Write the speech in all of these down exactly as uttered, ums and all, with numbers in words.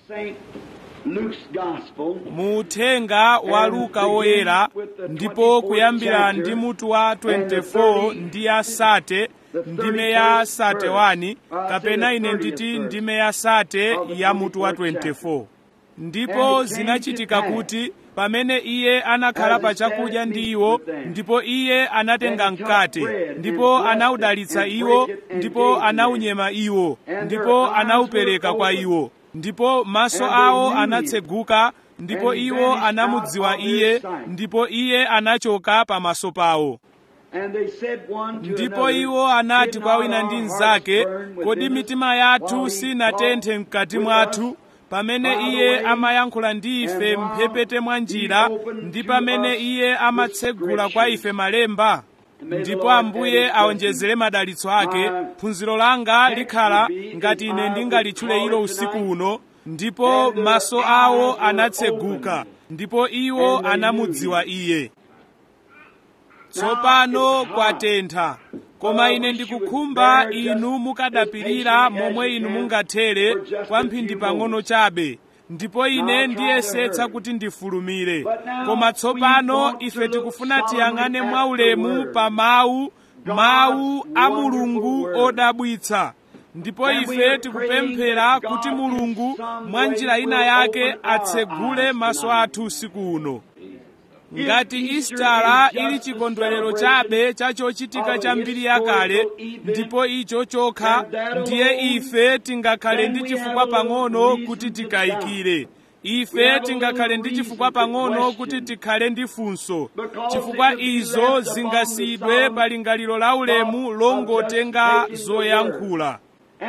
Muuthenga wa Luka woyera, ndipo kuyambira ndi mutu wa twenty-four ndi ya sate ndime ya sate wani, kapena ine nditi ndime ya sate ya mutu wa twenty-four. Ndipo zinachitika kuti pamene iye anakhala pa chakudya ndi iwo, ndipo iye anatenga mkate, ndipo anawudalitsa iwo, ndipo anawunyema iwo, ndipo anawupereka kwa iwo. Ndipo maso awo anatseguka, ndipo iwo anamudziwa iye, ndipo iye anachoka pamaso pawo. Ndipo iwo anati kwa wina ndi mnzake, kodi mitima yathu sinatenthe mkati mwathu pamene iye amayankhula ndi ife mphepete mwa njira, ndi pamene iye amatsegula kwa ife malemba? Ndipo Ambuye awonjezere madalitso ake. Phunziro langa likhala ngati ine ndingalitchule ilo usiku uno, ndipo maso awo anatseguka, ndipo iwo anamudziwa iye. Tsopano kwatentha, koma ine ndikukhumba inu mukadapirira momwe inu mungathere kwa mphindi pang'ono chabe, ndipo ine ndiyesetsa kuti ndifulumire. Koma tsopano ife tikufuna tiyang'ane mwaulemu pa mawu, mawu a Mulungu odabwitsa. Ndipo ife tikupemphera kuti Mulungu mwa njira ina yake atsegule maso athu usiku uno. Ngati Istara ili chikondwerero chabe cha chochitika cha mbiri yakale, ndipo icho chokha, ndiye ife tingakhale ndi chifukwa pang'ono kuti tikayikire. Ife tingakhale ndi chifukwa pang'ono kuti tikhale ndi funso, chifukwa izo zingasiyidwe pa lingaliro la ulemu longotenga zoyankhula.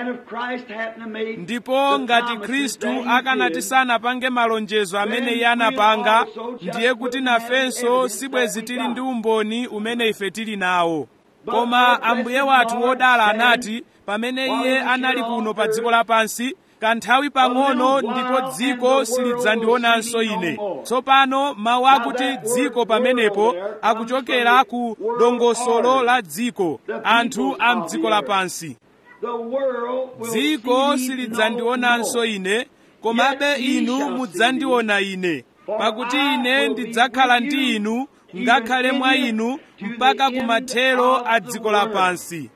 Ndipo ngati Khristu akanati sanapange malonjezo amene iye anapanga, ndiye kuti nafenso sibwezi tili ndi umboni umene ife tili nawo. Koma Ambuye wathu wodala anati, pamene iye anali kuno pa dziko lapansi, kanthawi pang'ono ndipo dziko silidzandionanso ine. Tsopano mawu akuti dziko pamenepo akuchokera ku dongosolo la dziko, anthu a mdziko lapansi. Dziko silidzandionanso ine, komabe inu mudzandiona ine, pakuti ine ndidzakhala ndi inu ngakhale mwa inu mpaka kumathero a dziko lapansi.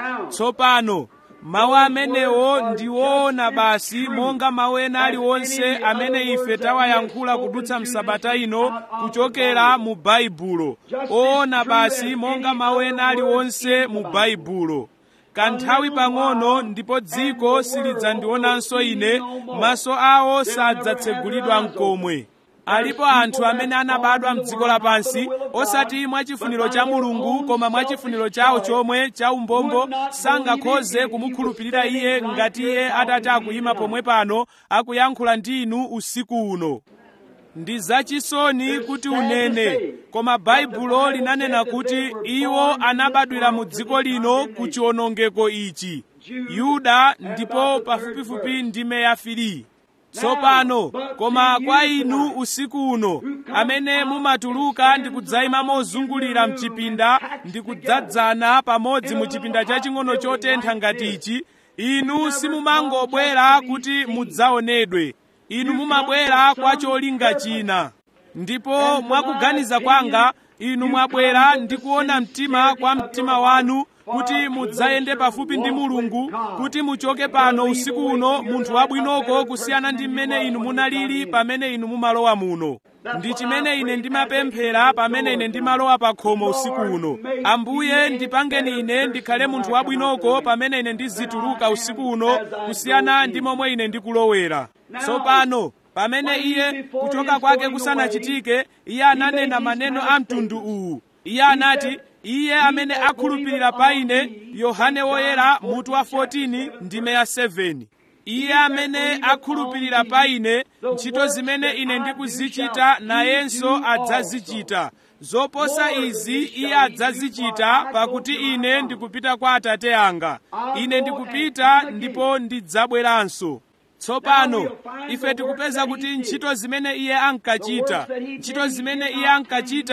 Tsopano mawu amenewo ndiwoona basi monga mawu ena aliwonse amene ife tawayankhula kudutsa msabata ino kuchokera mu Baibulo. Oona basi monga mawu ena aliwonse mu Baibulo. Kanthawi pang'ono ndipo dziko silidzandionanso ine, maso awo sadzatsegulidwa n'komwe. Alipo anthu amene anabadwa m'dziko lapansi, osati mwa chifuniro cha Mulungu koma mwa chifuniro chawo chomwe cha umbombo, sangakhoze kumukhulupirira iye ngati iye atati akuyima pomwe pano akuyankhula ndi inu usiku uno. Ndi zachisoni kuti unene, koma Baibulo linanena kuti iwo anabadwira mu dziko lino ku chiwonongeko ichi, Yuda, ndipo pafupifupi ndime ya fili. Tsopano koma kwa inu usiku uno amene mumatuluka ndi kudzayima mozungulira mchipinda ndi kudzadzana pamodzi mu chipinda chaching'ono chotentha ngati ichi, inu simumangobwera kuti mudzaonedwe. Inu mumabwera kwa cholinga china. Ndipo mwakuganiza kwanga, inu mwabwera ndi kuona mtima kwa mtima wanu kuti mudzayende pafupi ndi Mulungu, kuti muchoke pano usiku uno munthu wabwinoko kusiyana ndi mmene inu munalili pamene inu mumalowa muno. Ndi chimene ine ndimapemphera pamene ine ndimalowa pa khomo usiku uno. Ambuye, ndipangeni ine ndikhale munthu wabwinoko pamene ine ndizituluka usiku uno kusiyana ndi momwe ine ndikulowera. Tsopano pamene iye kuchoka kwake kusanachitike, iye ananena maneno a mtundu uwu. Iye anati, iye amene akhulupirira pa ine, Yohane woyera mutu wa fourteen ndime ya seven. Iye amene akhulupirira pa ine, ntchito zimene ine ndikuzichita nayenso adzazichita. Zoposa izi iye adzazichita, pakuti ine ndikupita kwa Atate anga. Ine ndikupita ndipo ndidzabweranso. Tsopano ife tikupeza kuti ntchito zimene iye ankachita, ntchito zimene iye ankachita,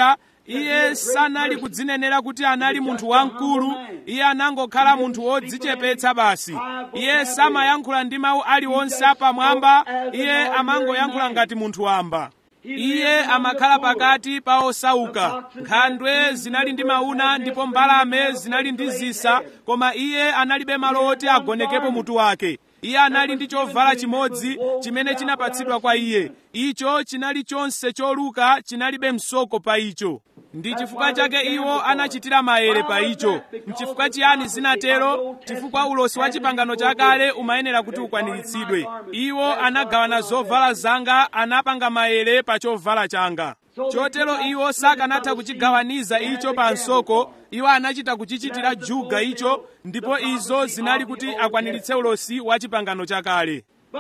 iye sanali kudzinenera kuti anali munthu wamkulu. Iye anangokhala munthu wodzichepetsa basi. Iye samayankhula ndi mawu aliwonse apamwamba. Iye amangoyankhula ngati munthu wamba. Iye amakhala pakati pa osauka. Nkhandwe zinali ndi mauna ndipo mbalame zinali ndi zisa, koma iye analibe malo oti agonekepo mutu wake. Iye anali ndi chovala chimodzi chimene chinapatsidwa kwa iye. Icho chinali chonse choluka, chinalibe msoko pa icho. Ndi chifukwa chake iwo anachitira maere pa icho. N'chifukwa chiyani zinatero? Chifukwa ulosi wa chipangano chakale umayenera kuti ukwaniritsidwe. Iwo anagawana zovala zanga, anapanga maere pa chovala changa. Chotero iwo sakanatha kuchigawaniza icho pa msoko. Iwo anachita kuchichitira juga icho, ndipo izo zinali kuti akwaniritse ulosi wa chipangano chakale.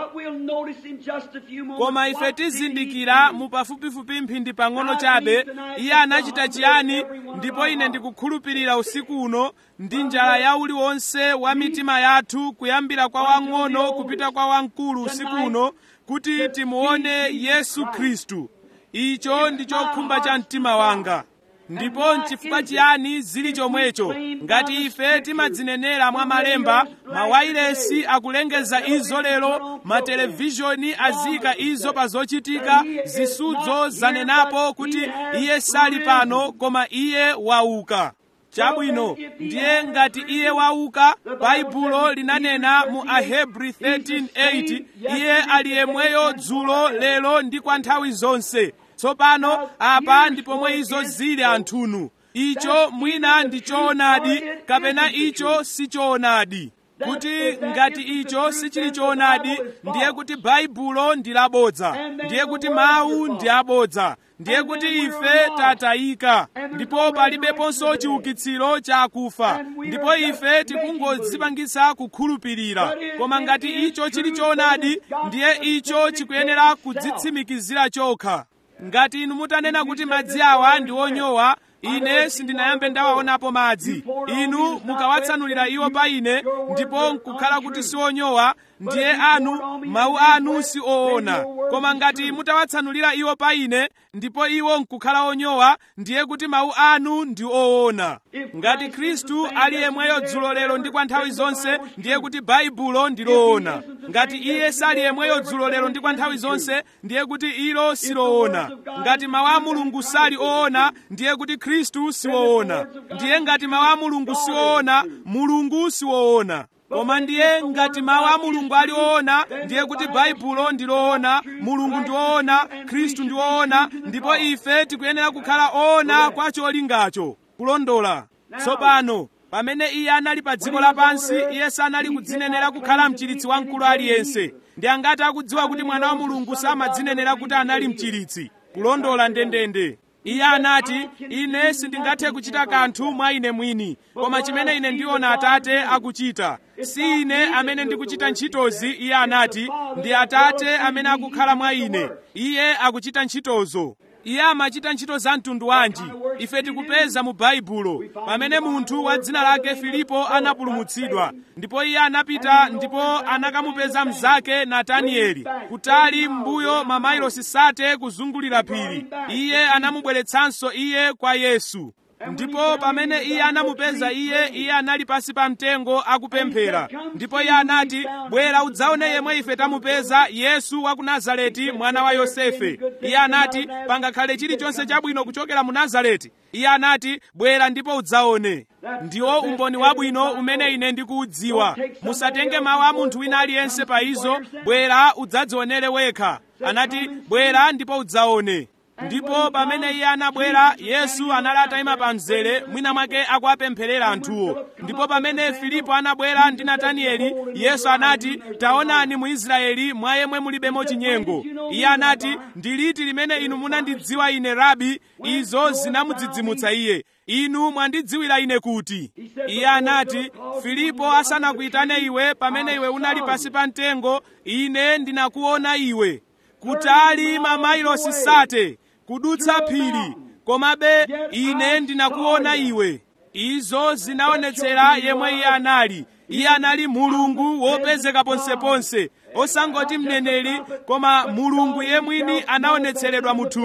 Koma ife tizindikira mu pafupifupi mphindi pang'ono chabe iye anachita chiyani. Ndipo ine ndikukhulupirira usiku uno ndi njala ya uliwonse wa mitima yathu, kuyambira kwa wang'ono kupita kwa wamkulu usiku uno, kuti timuone Yesu Khristu. Icho ndi chokhumba cha mtima wanga. Ndipo n'chifukwa chiyani zili chomwecho? Ngati ife timadzinenera mwa malemba, mawayilesi akulengeza izo lero, matelevishoni azika izo pa zochitika, zisudzo zanenapo kuti iye sali pano koma iye wauka. Chabwino, ndiye ngati iye wauka, Baibulo linanena mu Ahebri thirteen eight, iye ali yemweyo dzulo, lero ndi kwa nthawi zonse. Tsopano apa ndi pomwe izo zili anthunu. Icho mwina ndi choonadi, kapena icho si choonadi. Kuti ngati icho sichili choonadi, ndiye kuti Baibulo ndi labodza. Ndiye kuti mawu ndi abodza. Ndiye kuti ife tatayika, ndipo palibeponso chiukitsiro cha akufa. Ndipo ife tikungodzipangitsa kukhulupirira. Koma ngati icho chili choonadi, ndiye icho chikuyenera kudzitsimikizira chokha. Ngati inu mutanena kuti madzi awa ndi onyowa, ine sindinayambe ndawaonapo madzi. Inu mukawatsanulira iwo pa ine, ndipo nkukhala kuti si onyowa, ndiye anu, mawu anu si oona. Koma ngati mutawatsanulira iwo pa ine, ndipo iwo nkukhala onyowa, ndiye kuti mawu anu ndi oona. Ngati Khristu ali yemweyo dzulo, lero ndi kwa nthawi zonse, ndiye kuti Baibulo ndi loona. Ngati iye sali yemweyo dzulo, lero ndi kwa nthawi zonse, ndiye kuti ilo si loona. Ngati mawu a Mulungu sali oona, ndiye kuti Khristu si woona. Ndiye ngati mawu a Mulungu si oona, Mulungu si woona. Koma ndiye ngati mawu a Mulungu ali oona, ndiye kuti Baibulo ndi loona, Mulungu ndi woona, Khristu ndi woona, ndipo ife tikuyenera kukhala oona kwa cholingacho. Kulondola. Tsopano, pamene iye anali pa dziko lapansi, iye sanali kudzinenera kukhala mchiritsi wamkulu aliyense. Ndi angati akudziwa kuti mwana wa Mulungu samadzinenera kuti anali mchiritsi? Kulondola ndendende. Iye anati, ine sindingathe kuchita kanthu mwa ine mwini, koma chimene ine ndiona Atate akuchita. Si ine amene ndikuchita ntchitozi, iye anati, ndi Atate amene akukhala mwa ine. Iye akuchita ntchitozo. Iye amachita ntchito za mtundu wanji? Ife tikupeza mu Baibulo pamene munthu wa dzina lake Filipo anapulumutsidwa, ndipo iye anapita ndipo anakamupeza mnzake Natanieli kutali mbuyo mamayilosi sate kuzungulira phiri. Iye anamubweretsanso iye kwa Yesu. Ndipo pamene iye anamupeza iye, iye anali pasi pa mtengo akupemphera. Ndipo iye anati, bwera udzaone yemwe ife tamupeza, Yesu wa ku Nazareti, mwana wa Yosefe. Iye anati, pangakhale chilichonse chabwino kuchokera mu Nazareti. Iye anati, bwera ndipo udzaone. Ndiwo umboni wabwino umene ine ndikuudziwa. Musatenge mawu a munthu wina aliyense pa izo, bwera udzadzionere wekha. Anati, bwera ndipo udzaone. Ndipo pamene iye anabwera, Yesu anali atayima pa mzere mwina mwake akuwapempherera anthuwo. Ndipo pamene Filipo anabwera ndi Natanieli, Yesu anati, taonani mu Israeli mwa yemwe mulibemo chinyengo. Iye anati, ndi liti limene inu munandidziwa ine Rabi? Izo zinamudzidzimutsa iye. Inu mwandidziwira ine kuti? Iye anati, Filipo asanakuyitane iwe pamene iwe unali pasi pa mtengo, ine ndinakuona iwe. Kutali mamayilosi sate, kudutsa phiri, komabe ine ndinakuona iwe. Izo zinaonetsera yemwe iye anali. Iye anali Mulungu wopezeka ponseponse, osangoti mneneri, koma Mulungu yemwini anaonetseredwa mu thupi.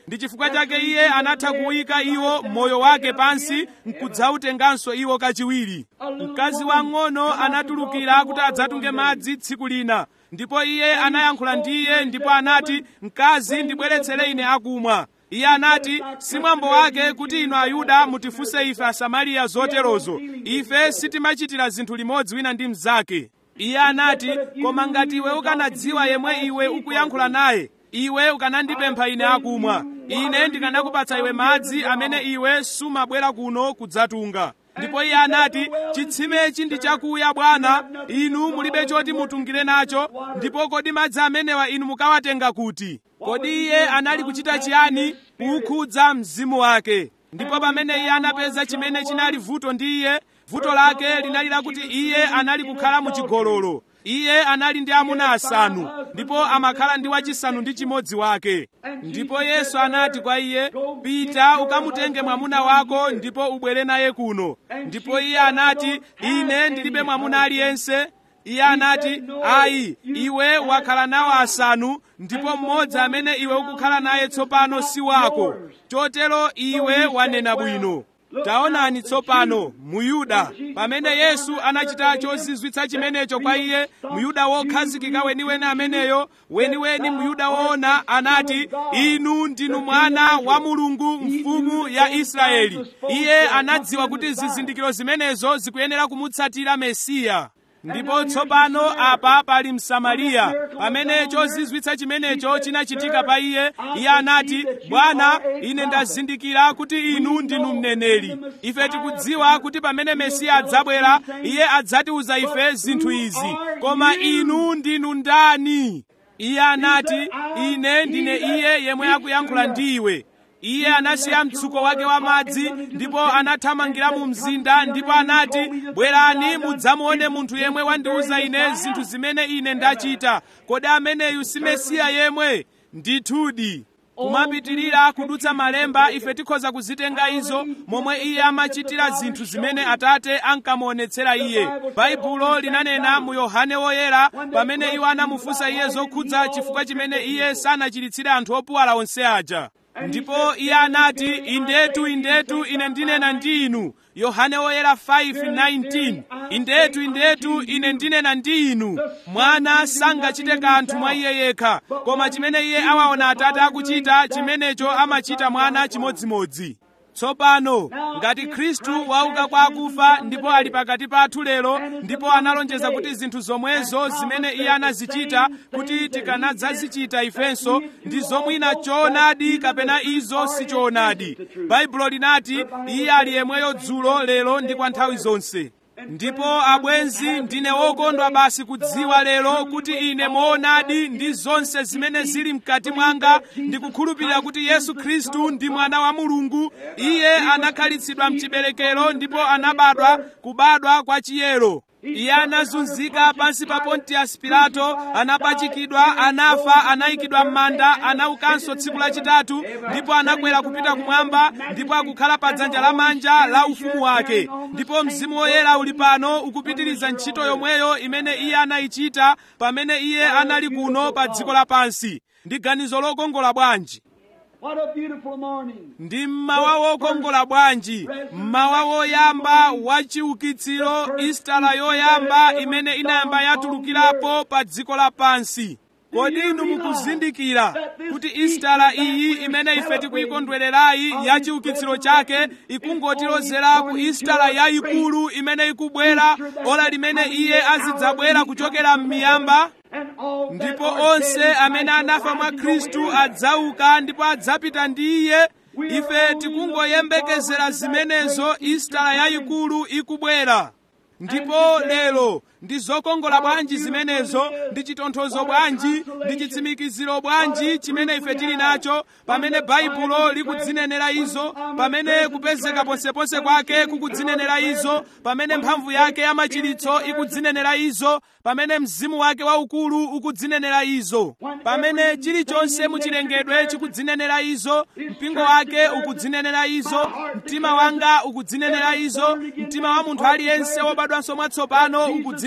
ndi chifukwa chake iye anatha kuyika iwo moyo wake pansi n'kudzautenganso iwo kachiwiri. Mkazi wang'ono anatulukira kuti adzatunge madzi tsiku lina, ndipo iye anayankhula ndi iye ndipo anati, mkazi, ndibweretsere ine akumwa. Iye anati, si mwambo wake kuti inu Ayuda mutifunse ife Asamariya zoterozo. Ife sitimachitira zinthu limodzi wina ndi mnzake. Iye anati, koma ngati iwe ukanadziwa yemwe iwe ukuyankhula naye, iwe ukanandipempha ine akumwa. Ine ndikanakupatsa iwe madzi amene iwe sumabwera kuno kudzatunga. Ndipo iye anati, chitsimechi ndi chakuya Bwana, inu mulibe choti mutungire nacho, ndipo kodi madzi amenewa inu mukawatenga kuti? Kodi iye anali kuchita chiyani? Kukhudza mzimu wake. Ndipo pamene iye anapeza chimene chinali vuto ndi iye, vuto lake linali lakuti iye anali kukhala muchigololo. Iye anali ndi amuna asanu, ndipo amakhala ndi wachisanu ndi chimodzi wake. Ndipo Yesu anati kwa iye, pita ukamutenge mwamuna wako ndipo ubwere naye kuno. Ndipo iye anati, ine ndilibe mwamuna aliyense. Iye anati, ayi, iwe wakhala nawo asanu, ndipo mmodzi amene iwe ukukhala naye tsopano si wako. Chotero iwe wanena bwino. Taonani tsopano, Muyuda, pamene Yesu anachita chozizwitsa chimenecho kwa iye, Muyuda wokhazikika weniweni ameneyo, weniweni Muyuda woona, anati, inu ndinu mwana wa Mulungu, mfumu ya Israeli. Iye anadziwa kuti zizindikiro zimenezo zikuyenera kumutsatira Mesiya. Ndipo tsopano apa pali Msamariya. Pamene chozizwitsa chimenecho chinachitika pa iye, iye anati, Bwana, ine ndazindikira kuti inu ndinu mneneri. Ife tikudziwa kuti pamene Mesiya adzabwera, iye adzatiuza ife zinthu izi. Koma inu ndinu ndani? Iye anati, ine ndine iye yemwe akuyankhula ndi iwe. Iye anasiya mtsuko wake wa madzi ndipo anathamangira mu mzinda ndipo anati, bwerani mudzamuone munthu yemwe wandiuza ine zinthu zimene ine ndachita. Kodi ameneyu si Mesiya yemwe? Ndithudi. Kumapitirira kudutsa malemba, ife tikhoza kuzitenga izo momwe iye amachitira zinthu zimene Atate ankamuonetsera iye. Baibulo linanena mu Yohane woyera, pamene iwo anamufunsa iye zokhudza chifukwa chimene iye sanachiritsire anthu opuwala onse aja. Ndipo iye anati, indetu indetu ine ndinena ndi inu. Yohane woyera five nineteen. Indetu indetu ine ndinena ndi inu, mwana sangachite kanthu mwa iye yekha, koma chimene iye awaona Atate akuchita, chimenecho amachita mwana chimodzimodzi. Tsopano, ngati Khristu wauka kwa akufa ndipo ali pakati pathu lero, ndipo analonjeza kuti zinthu zomwezo zimene iye anazichita kuti tikanadzazichita ifenso, ndi zomwina choonadi kapena izo si choonadi. Baibulo linati iye ali yemweyo dzulo, lero ndi kwa nthawi zonse. Ndipo abwenzi, ndine wokondwa basi kudziwa lero kuti ine moonadi ndi zonse zimene zili mkati mwanga ndikukhulupirira kuti Yesu Khristu ndi mwana wa Mulungu. Iye anakhalitsidwa mchiberekero ndipo anabadwa, kubadwa kwa chiyero. Iye anazunzika pansi pa Pontius Pilato, anapachikidwa, anafa, anayikidwa m'manda, anaukanso tsiku lachitatu, ndipo anakwera kupita kumwamba, ndipo akukhala pa dzanja lamanja la ufumu wake. Ndipo Mzimu Woyera uli pano ukupitiriza ntchito yomweyo imene iye anayichita pamene iye anali kuno pa dziko lapansi. Ndi ganizo lokongola bwanji! What a beautiful morning. Ndi mmawa wokongola bwanji, mmawa woyamba wa chiukitsiro, Istala yoyamba imene inayamba yatulukirapo pa dziko lapansi. Kodi inu mukuzindikira kuti Istala iyi imene ife tikuyikondwererayi ya chiukitsiro chake ikungotilozera ku Istala yayikulu imene ikubwera ola limene iye azidzabwera kuchokera m'miyamba? Ndipo onse amene anafa mwa Khristu adzauka ndipo adzapita ndi iye. Ife tikungoyembekezera zimenezo, Istala yayikulu ikubwera. Ndipo lero ndi zokongola bwanji zimenezo, ndi chitonthozo bwanji, ndi chitsimikiziro bwanji chimene ife tili nacho pamene Baibulo likudzinenera izo, pamene kupezeka ponseponse kwake kukudzinenera izo, pamene mphamvu yake ya machiritso ikudzinenera izo, pamene mzimu wake waukulu ukudzinenera izo, pamene chilichonse muchilengedwe chikudzinenera izo, mpingo wake ukudzinenera izo, mtima wanga ukudzinenera izo, mtima wa munthu aliyense wobadwanso mwatsopano ukudzinenera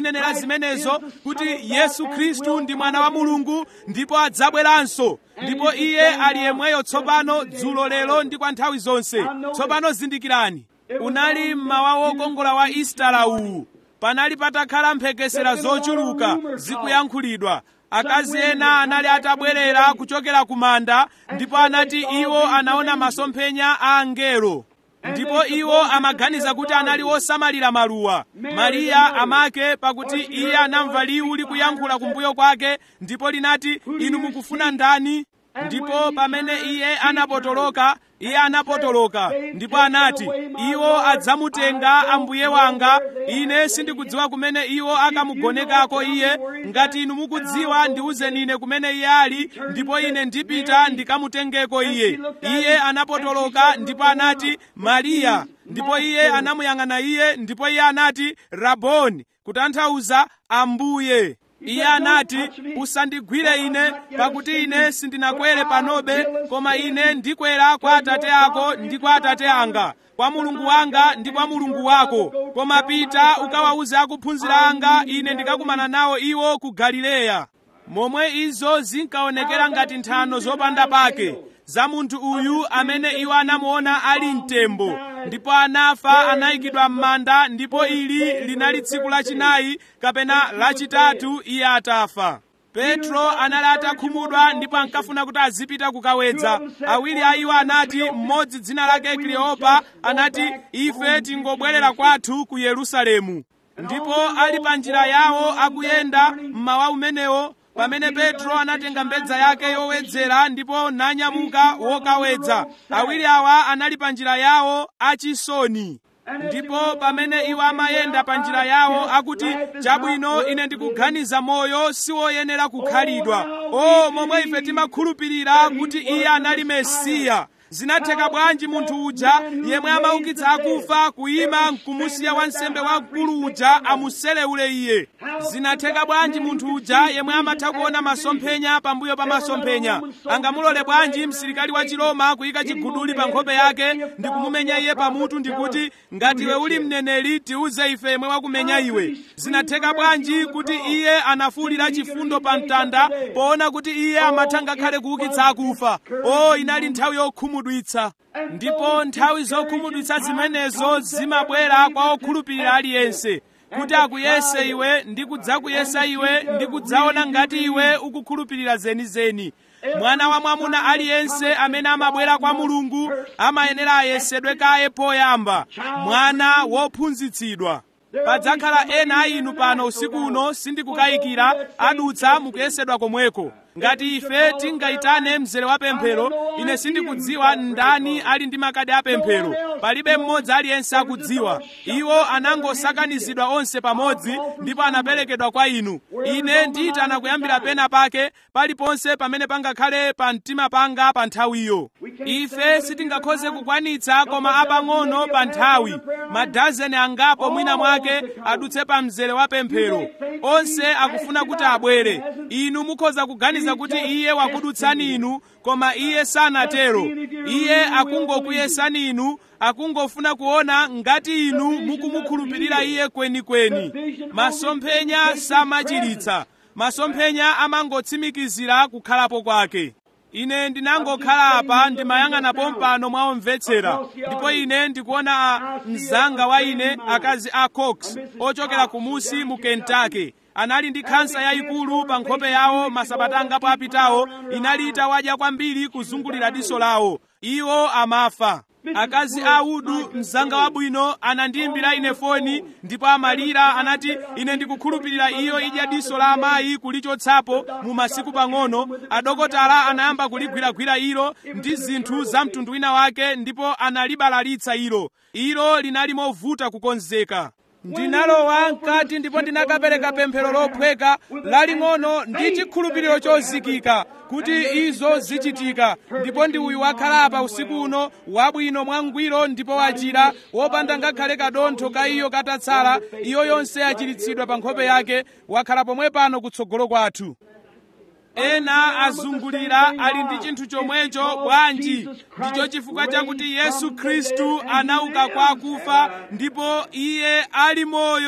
zinenera zimenezo kuti Yesu Khristu ndi mwana wa Mulungu ndipo adzabweranso, ndipo iye ali yemweyo tsopano, dzulo, lero ndi kwa nthawi zonse. Tsopano zindikirani, unali mmawa wokongola wa Istara uwu. Panali patakhala mphekesera zochuluka zikuyankhulidwa. Akazi ena anali atabwerera kuchokera ku manda, ndipo anati iwo anaona masomphenya a angelo, ndipo iwo amaganiza kuti anali osamalira maluwa. Mariya amake, pakuti iye anamva liwu likuyankhula kumbuyo kwake, ndipo linati, inu mukufuna ndani? Ndipo pamene iye anapotoloka, iye anapotoloka ndipo anati, iwo adzamutenga ambuye wanga, ine sindikudziwa kumene iwo akamugonekako iye. Ngati inu mukudziwa ndiwuzeni ine kumene iye ali, ndipo ine ndipita ndikamutengeko iye. Iye anapotoloka ndipo anati, Mariya. Ndipo iye anamuyang'ana iye, ndipo iye anati, Raboni, kutanthauza ambuye. Iye anati, usandigwire ine, pakuti ine sindinakwere panobe, koma ine ndikwera kwa Atate ako ndi kwa Atate anga, kwa Mulungu wanga ndi kwa Mulungu wako. Koma pita ukawawuze akuphunzira anga, ine ndikakumana nawo iwo ku Galileya. Momwe izo zinkaonekera ngati nthano zopanda pake za munthu uyu amene iwo anamuona ali mtembo, ndipo anafa, anayikidwa m'manda, ndipo ili linali tsiku lachinayi kapena lachitatu iye atafa. Petro anali atakhumudwa ndipo ankafuna kuti azipita kukawedza. Awiri a iwo anati, mmodzi dzina lake Kleopa, anati, ife tingobwerera kwathu ku Yerusalemu. Ndipo ali pa njira yawo akuyenda mmawa umenewo, pamene Petro anatenga mbedza yake yowedzera ndipo nanyamuka wokawedza. Awiri awa anali pa njira yawo achisoni. Ndipo pamene iwo amayenda pa njira yawo akuti, chabwino, ine ndikuganiza moyo siwoyenera kukhalidwa. O, momwe ife timakhulupirira kuti iye anali Mesiya. Zinatheka bwanji munthu uja yemwe amaukitsa akufa kuyima nkumusiya wansembe wamkulu uja amuselewule iye? Zinatheka bwanji munthu uja yemwe amatha kuona masomphenya pambuyo pa masomphenya angamulole bwanji msilikali wa Chiroma kuyika chiguduli pa nkhope yake ndi kumumenya iye pamutu ndikuti, ngati iwe uli mneneri tiuze ife yemwe wakumenya iwe? Zinatheka bwanji kuti iye anafuwulira chifundo pa mtanda poona kuti iye amatha ngakhale kuukitsa akufa? O, inali nthawi yokhumudwitsa. Ndipo nthawi zokhumudwitsa zimenezo zimabwera kwa okhulupirira aliyense, kuti akuyese iwe ndi kudzakuyesa iwe ndi kudzaona ngati iwe ukukhulupirira zenizeni. Mwana wa mwamuna aliyense amene amabwera kwa Mulungu amayenera ayesedwe kaye poyamba, mwana wophunzitsidwa. Padzakhala ena a inu pano usiku uno, sindikukayikira, adutsa mukuyesedwa komweko. Ngati ife tingayitane mzere wa pemphero, ine sindikudziwa ndani ali ndi makadi a pemphero. Palibe mmodzi aliyense akudziwa. Iwo anangosakanizidwa onse pamodzi ndipo anaperekedwa kwa inu. Ine ndiyitana kuyambira pena pake paliponse pamene pangakhale pa mtima panga pa nthawiyo. Ife sitingakhoze kukwanitsa koma apang'ono pa nthawi, madazeni angapo mwina mwake adutse pa mzere wa pemphero. Onse akufuna kuti abwere. Inu mukhoza kuganiza kuti iye wakudutsani inu, koma iye sanatero. Iye akungokuyesani inu, akungofuna kuona ngati inu mukumukhulupirira iye kwenikweni. Masomphenya samachiritsa. Masomphenya amangotsimikizira kukhalapo kwake. Ine ndinangokhala apa ndimayang'ana pompano mwaomvetsera, ndipo ine ndikuona mzanga wa ine, akazi a Cox ochokera kumusi mu Kentucky. Anali ndi khansa yayikulu pa nkhope yawo masabata angapo apitawo, inali itawadya kwambiri kuzungulira diso lawo. Iwo amafa. Akazi a Udu, mzanga wabwino, anandiyimbira ine foni ndipo amalira, anati, ine ndikukhulupirira iyo idya diso la amayi kulichotsapo mu masiku pang'ono. Adokotala anayamba kuligwiragwira ilo ndi zinthu za mtundu wina wake, ndipo analibalalitsa ilo. Ilo linali movuta kukonzeka. Ndinalowa mkati ndipo ndinakapereka pemphero lophweka laling'ono ndi chikhulupiriro chozikika kuti izo zichitika. Ndipo ndi uyu wakhala apa usiku uno, wabwino mwangwiro ndipo wachira, wopanda ngakhale kadontho ka iyo katatsala. Iyo yonse yachiritsidwa pa nkhope yake, wakhala pomwe pano kutsogolo kwathu. Ena azungulira ali ndi chinthu chomwecho bwanji. Ndicho chifukwa chakuti Yesu Khristu anauka kwa akufa ndipo iye ali moyo.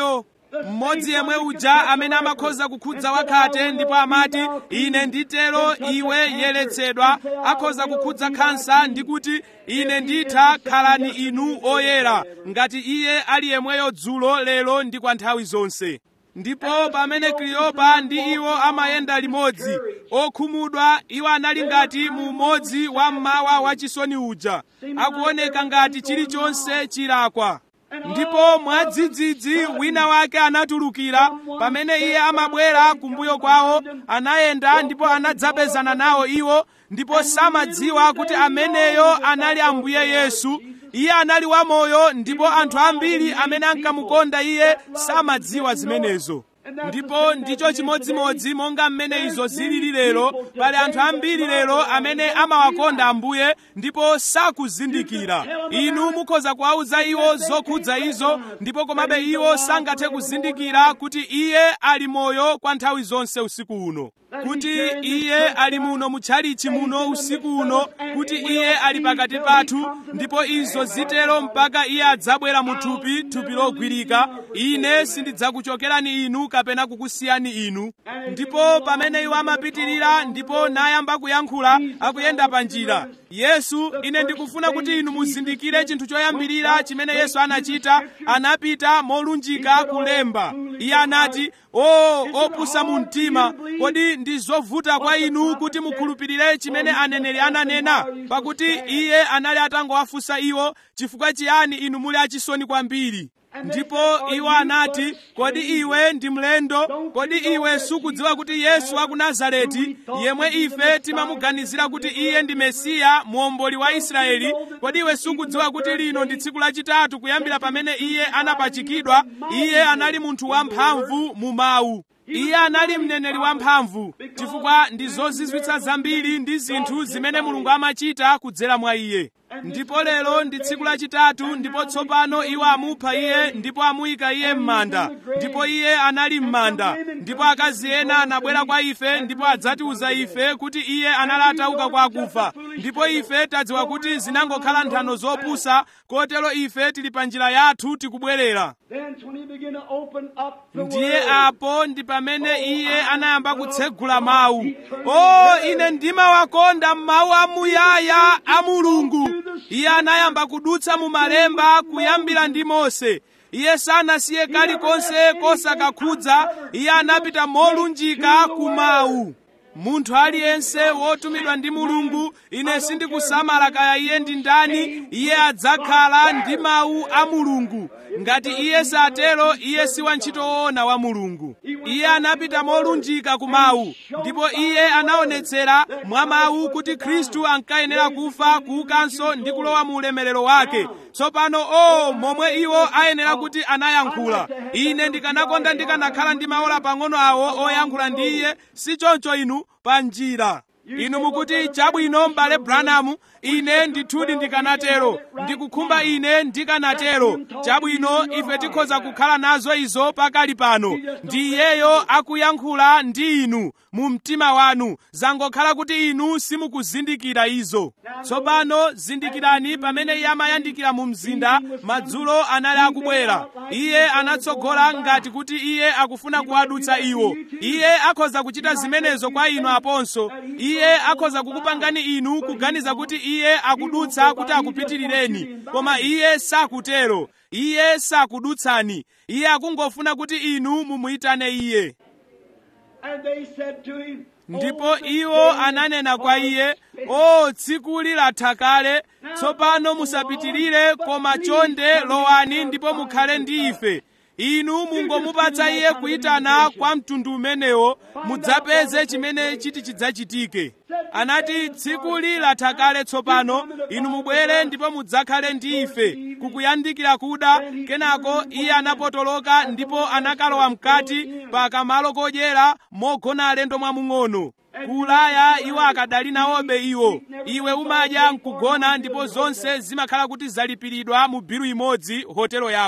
mmodzi yemwe uja amene amakhoza kukhudza wakhate ndipo amati ine nditero iwe yeretsedwa, akhoza kukhudza khansa ndi kuti ine nditha khalani inu oyera, ngati iye ali yemweyo dzulo lero ndi kwa nthawi zonse. Ndipo pamene Kleopa ndi iwo amayenda limodzi okhumudwa, iwo anali ngati mu umodzi wa mmawa wachisoni uja, akuoneka ngati chilichonse chilakwa. Ndipo mwadzidzidzi wina wake anatulukira pamene iye amabwera kumbuyo kwawo, anayenda ndipo anadzapezana nawo iwo, ndipo samadziwa kuti ameneyo anali Ambuye Yesu. Iye anali wamoyo, ndipo anthu ambiri amene ankamukonda iye samadziwa zimenezo. Ndipo ndicho chimodzimodzi monga mmene izo zilili lero. Pali anthu ambiri lero amene amawakonda Ambuye ndipo sakuzindikira. Inu mukhoza kuwauza iwo zokhudza izo, ndipo komabe iwo sangathe kuzindikira kuti iye ali moyo kwa nthawi zonse usiku uno, kuti iye ali muno mutchalichi muno usiku uno, kuti iye ali pakati pathu, ndipo izo zitero mpaka iye adzabwera mu thupi, thupi logwirika. Ine sindidzakuchokerani inu kapena kukusiyani inu. Ndipo pamene iwo amapitirira ndipo nayamba kuyankhula akuyenda pa njira, Yesu, ine ndikufuna kuti inu muzindikire chinthu choyambirira chimene Yesu anachita. Anapita molunjika kulemba. Iye anati, o opusa mu mtima, kodi ndi zovuta kwa inu kuti mukhulupirire chimene aneneri ananena? Pakuti iye anali atangowafunsa iwo, chifukwa chiyani inu muli achisoni kwambiri? Ndipo iwo anati, kodi iwe ndi mlendo? Kodi iwe sukudziwa kuti Yesu wa ku Nazareti, yemwe ife timamuganizira kuti iye ndi Mesiya, muomboli wa Israeli, kodi iwe sukudziwa kuti lino ndi tsiku lachitatu kuyambira pamene iye anapachikidwa? Iye anali munthu wamphamvu mu mawu. Iye anali mneneri wamphamvu, chifukwa ndi zozizwitsa zambiri ndi zinthu zimene Mulungu amachita kudzera mwa iye. Ndipo lero ndi tsiku lachitatu, ndipo tsopano iwo amupha iye ndipo amuyika iye m'manda. Ndipo iye anali m'manda, ndipo akazi ena anabwera kwa ife ndipo adzatiuza ife kuti iye anali atauka kwa akufa. Ndipo ife tadziwa kuti zinangokhala nthano zopusa, kotero ife tili pa njira yathu tikubwerera. Ndiye apo ndi pamene iye anayamba kutsegula mawu. O, ine ndimawakonda mawu amuyaya a Mulungu. Iye anayamba kudutsa mu malemba kuyambira ndi Mose. Iye sanasiye kalikonse kosakakhudza. Iye anapita molunjika ku mawu. Munthu aliyense wotumidwa ndi Mulungu, ine sindikusamala kaya iye ndi ndani, iye adzakhala ndi mawu a Mulungu. Ngati iye satero, iye si wantchito woona wa Mulungu. Iye anapita molunjika ku mawu, ndipo iye anaonetsera mwa mawu kuti Khristu ankayenera kufa, kuukanso ndi kulowa mu ulemerero wake. Tsopano o momwe iwo ayenera kuti anayankhula. Ine ndikanakonda ndikanakhala ndi maola pang'ono awo oyankhula ndi iye, si choncho inu pa njira. Inu mukuti chabwino m'bale Branham, ine ndithudi ndikanatero, ndikukhumba ine ndikanatero. Chabwino, ife tikhoza kukhala nazo izo pakali pano. Ndi iyeyo akuyankhula ndi inu mu mtima wanu, zangokhala kuti inu simukuzindikira izo. Tsopano zindikirani, pamene iye amayandikira mu mzinda, madzulo anali akubwera. Iye anatsogola ngati kuti iye akufuna kuwadutsa iwo. Iye akhoza kuchita zimenezo kwa inu aponso. Iye akhoza kukupangani inu kuganiza kuti iye akudutsa kuti akupitirireni, koma iye sakutero. Iye sakudutsani. Iye akungofuna kuti inu mumuyitane iye. Ndipo iwo ananena kwa iye, o tsikuli latha kale, tsopano musapitirire, koma chonde lowani ndipo mukhale ndi ife. Inu mungomupatsa iye kuyitana kwa mtundu umenewo, mudzapeze chimene chiti chidzachitike. Anati tsikuli latha kale, tsopano inu mubwere ndipo mudzakhale ndi ife. Kukuyandikira kuda, kenako iye anapotoloka ndipo anakalowa mkati pa kamalo kodyera mogona alendo mwamung'ono. Kulaya iwo akadali nawobe iwo. Iwe umadya nkugona ndipo zonse zimakhala kuti zalipiridwa mu bilu imodzi hotelo yako.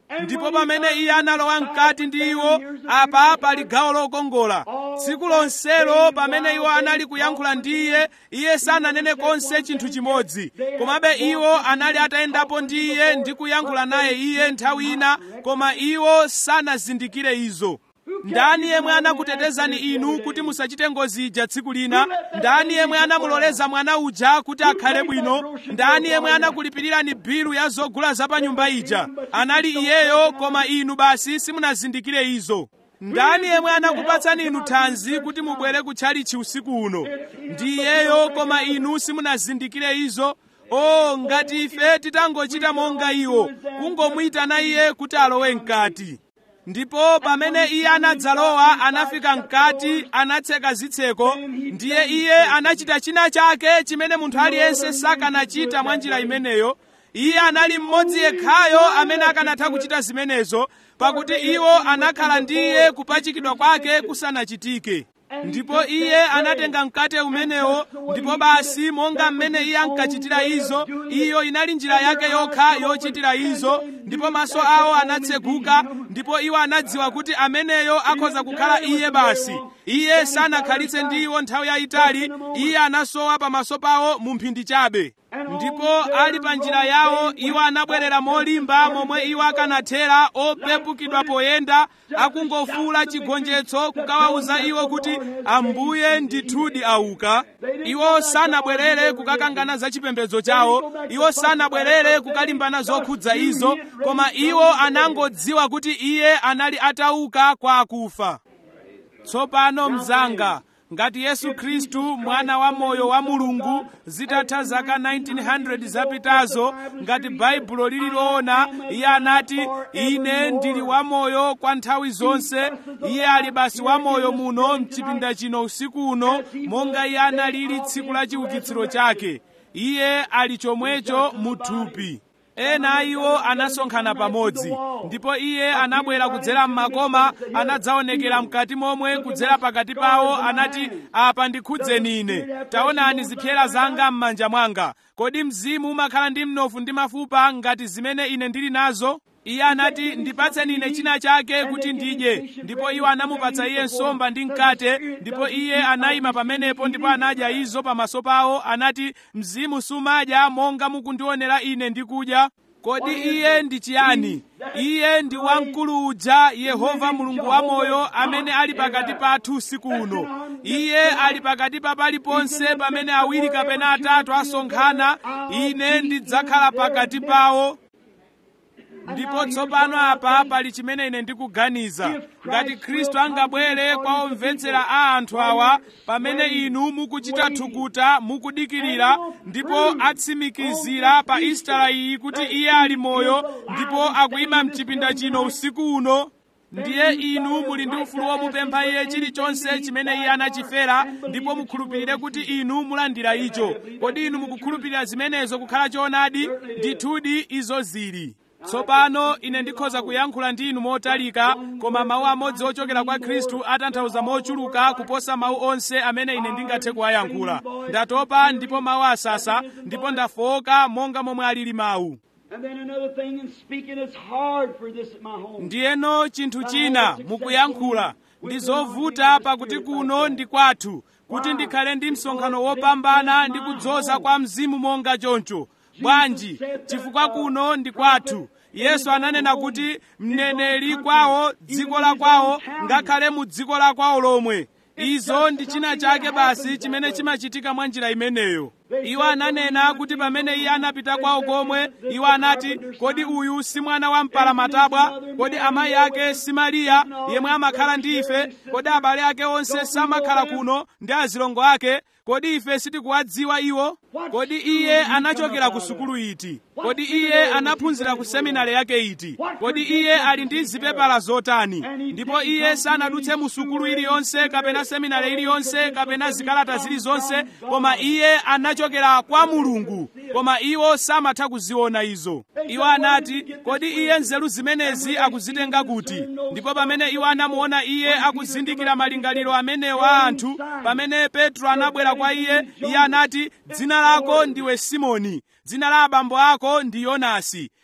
ndipo pamene iye analowa mkati ndi iwo, apa pali gawo lokongola. Tsiku lonselo pamene iwo anali kuyankhula ndi iye, iye sananene konse chinthu chimodzi, komabe iwo anali atayendapo ndi iye ndi kuyankhula naye iye nthawi ina, koma iwo sanazindikire izo. Ndani yemwe anakutetezani inu kuti musachite ngozi ija tsiku lina? Ndani yemwe anamuloleza mwana uja kuti akhale bwino? Ndani yemwe anakulipirirani bilu ya zogula za pa nyumba ija? Anali iyeyo, koma inu basi simunazindikire izo. Ndani yemwe anakupatsani inu thanzi kuti mubwere kutchalichi usiku uno? Ndi iyeyo, koma inu simunazindikire izo. Oh, ngati ife titangochita monga iwo, kungomuyitana iye kuti alowe mkati. Ndipo pamene iye anadzalowa, anafika mkati, anatseka zitseko, ndiye iye anachita china chake chimene munthu aliyense sakanachita mwa njira imeneyo. Iye anali mmodzi yekhayo amene akanatha kuchita zimenezo, pakuti iwo anakhala ndi iye kupachikidwa kwake kusanachitike. Ndipo iye anatenga mkate umenewo, ndipo basi monga mmene iye ankachitira izo, iyo inali njira yake yokha yochitira izo, ndipo maso awo anatseguka, ndipo iwo anadziwa kuti ameneyo akhoza kukhala iye basi. Iye sanakhalitse ndi iwo nthawi yayitali, iye anasowa pamaso pawo mu mphindi chabe. Ndipo ali pa njira yawo, iwo anabwerera molimba momwe iwo akanathera, opepukidwa poyenda, akungofuula chigonjetso kukawawuza iwo kuti Ambuye ndithudi auka. Iwo sanabwerere kukakangana za chipembedzo chawo, iwo sanabwerere kukalimbana zokhudza izo, koma iwo anangodziwa kuti iye anali atauka kwa akufa. Tsopano mzanga, ngati Yesu Khristu mwana wa moyo wa Mulungu, zitatha zaka nineteen hundred zapitazo, ngati Baibulo lili loona, iye anati, ine ndili wa moyo kwa nthawi zonse. Iye ali basi wa moyo muno mchipinda chino usiku uno, monga iye analili tsiku la chiukitsiro chake. Iye ali chomwecho muthupi. Ena iwo anasonkhana pamodzi, ndipo iye anabwera kudzera m'makoma, anadzaonekera mkati momwe kudzera pakati pawo, anati, apa ndikhudzeni ine, taonani zipyera zanga m'manja mwanga. Kodi mzimu umakhala ndi mnofu ndi mafupa ngati zimene ine ndili nazo? Iye anati, ndipatseni ine china chake kuti ndidye. Ndipo iwo anamupatsa iye nsomba ndi mkate, ndipo iye anayima pamenepo ndipo anadya izo pamaso pawo. Anati, mzimu sumadya monga mukundionera ine ndikudya. Kodi iye ndi chiyani? Iye ndi wamkulu uja, Yehova Mulungu wa moyo, amene ali pakati pathu usiku uno. Iye ali pakati pa paliponse pamene awiri kapena atatu asonkhana, ine ndidzakhala pakati pawo. Ndipo tsopano apa pali chimene ine ndikuganiza. Ngati Khristu angabwere kwa omvetsera a anthu awa, pamene inu mukuchita thukuta, mukudikirira, ndipo atsimikizira pa Easter iyi kuti iye ali moyo, ndipo akuyima mchipinda chino usiku uno, ndiye inu muli ndi ufulu womupempha iye chilichonse chimene iye anachifera, ndipo mukhulupirire kuti inu mulandira icho. Kodi inu mukukhulupirira zimenezo kukhala choonadi? Ndithudi izo zili. Tsopano ine ndikhoza kuyankhula ndi inu motalika, koma mawu amodzi ochokera kwa Khristu atanthauza mochuluka kuposa mawu onse amene ine ndingathe kuwayankhula. Ndatopa ndipo mawu asasa, ndipo ndafowoka monga momwe alili mawu. Ndiyeno chinthu china mukuyankhula, ndi zovuta pakuti kuno ndi kwathu, kuti ndikhale ndi msonkhano wopambana ndi kudzoza kwa mzimu monga choncho. Bwanji, chifukwa kuno ndi kwathu. Yesu ananena kuti mneneri kwawo, dziko la kwawo, ngakhale mu dziko la kwawo lomwe. Izo ndi china chake basi chimene chimachitika mwa njira imeneyo. Iwo ananena kuti pamene iye anapita kwawo komwe, iwo anati, kodi uyu si mwana wa mpalamatabwa? Kodi amayi ake si Mariya yemwe amakhala ndi ife? Kodi abale ake onse samakhala kuno ndi azilongo ake? Kodi ife sitikuwadziwa iwo? Kodi iye anachokera ku sukulu iti? Kodi iye anaphunzira ku seminari yake iti? Kodi iye ali ndi zipepala zotani? Ndipo iye sanadutse mu sukulu iliyonse kapena seminari iliyonse kapena zikalata zilizonse, koma iye anachokera kwa Mulungu, koma iwo samatha kuziona izo. Iwo anati, kodi iye nzeru zimenezi akuzitenga kuti? Ndipo pamene iwo anamuona iye akuzindikira malingaliro amenewo a anthu, pamene Petro anabwera kwa iye, iye anati, dzina lako ndiwe Simoni, dzina la abambo ako ndi Yonasi.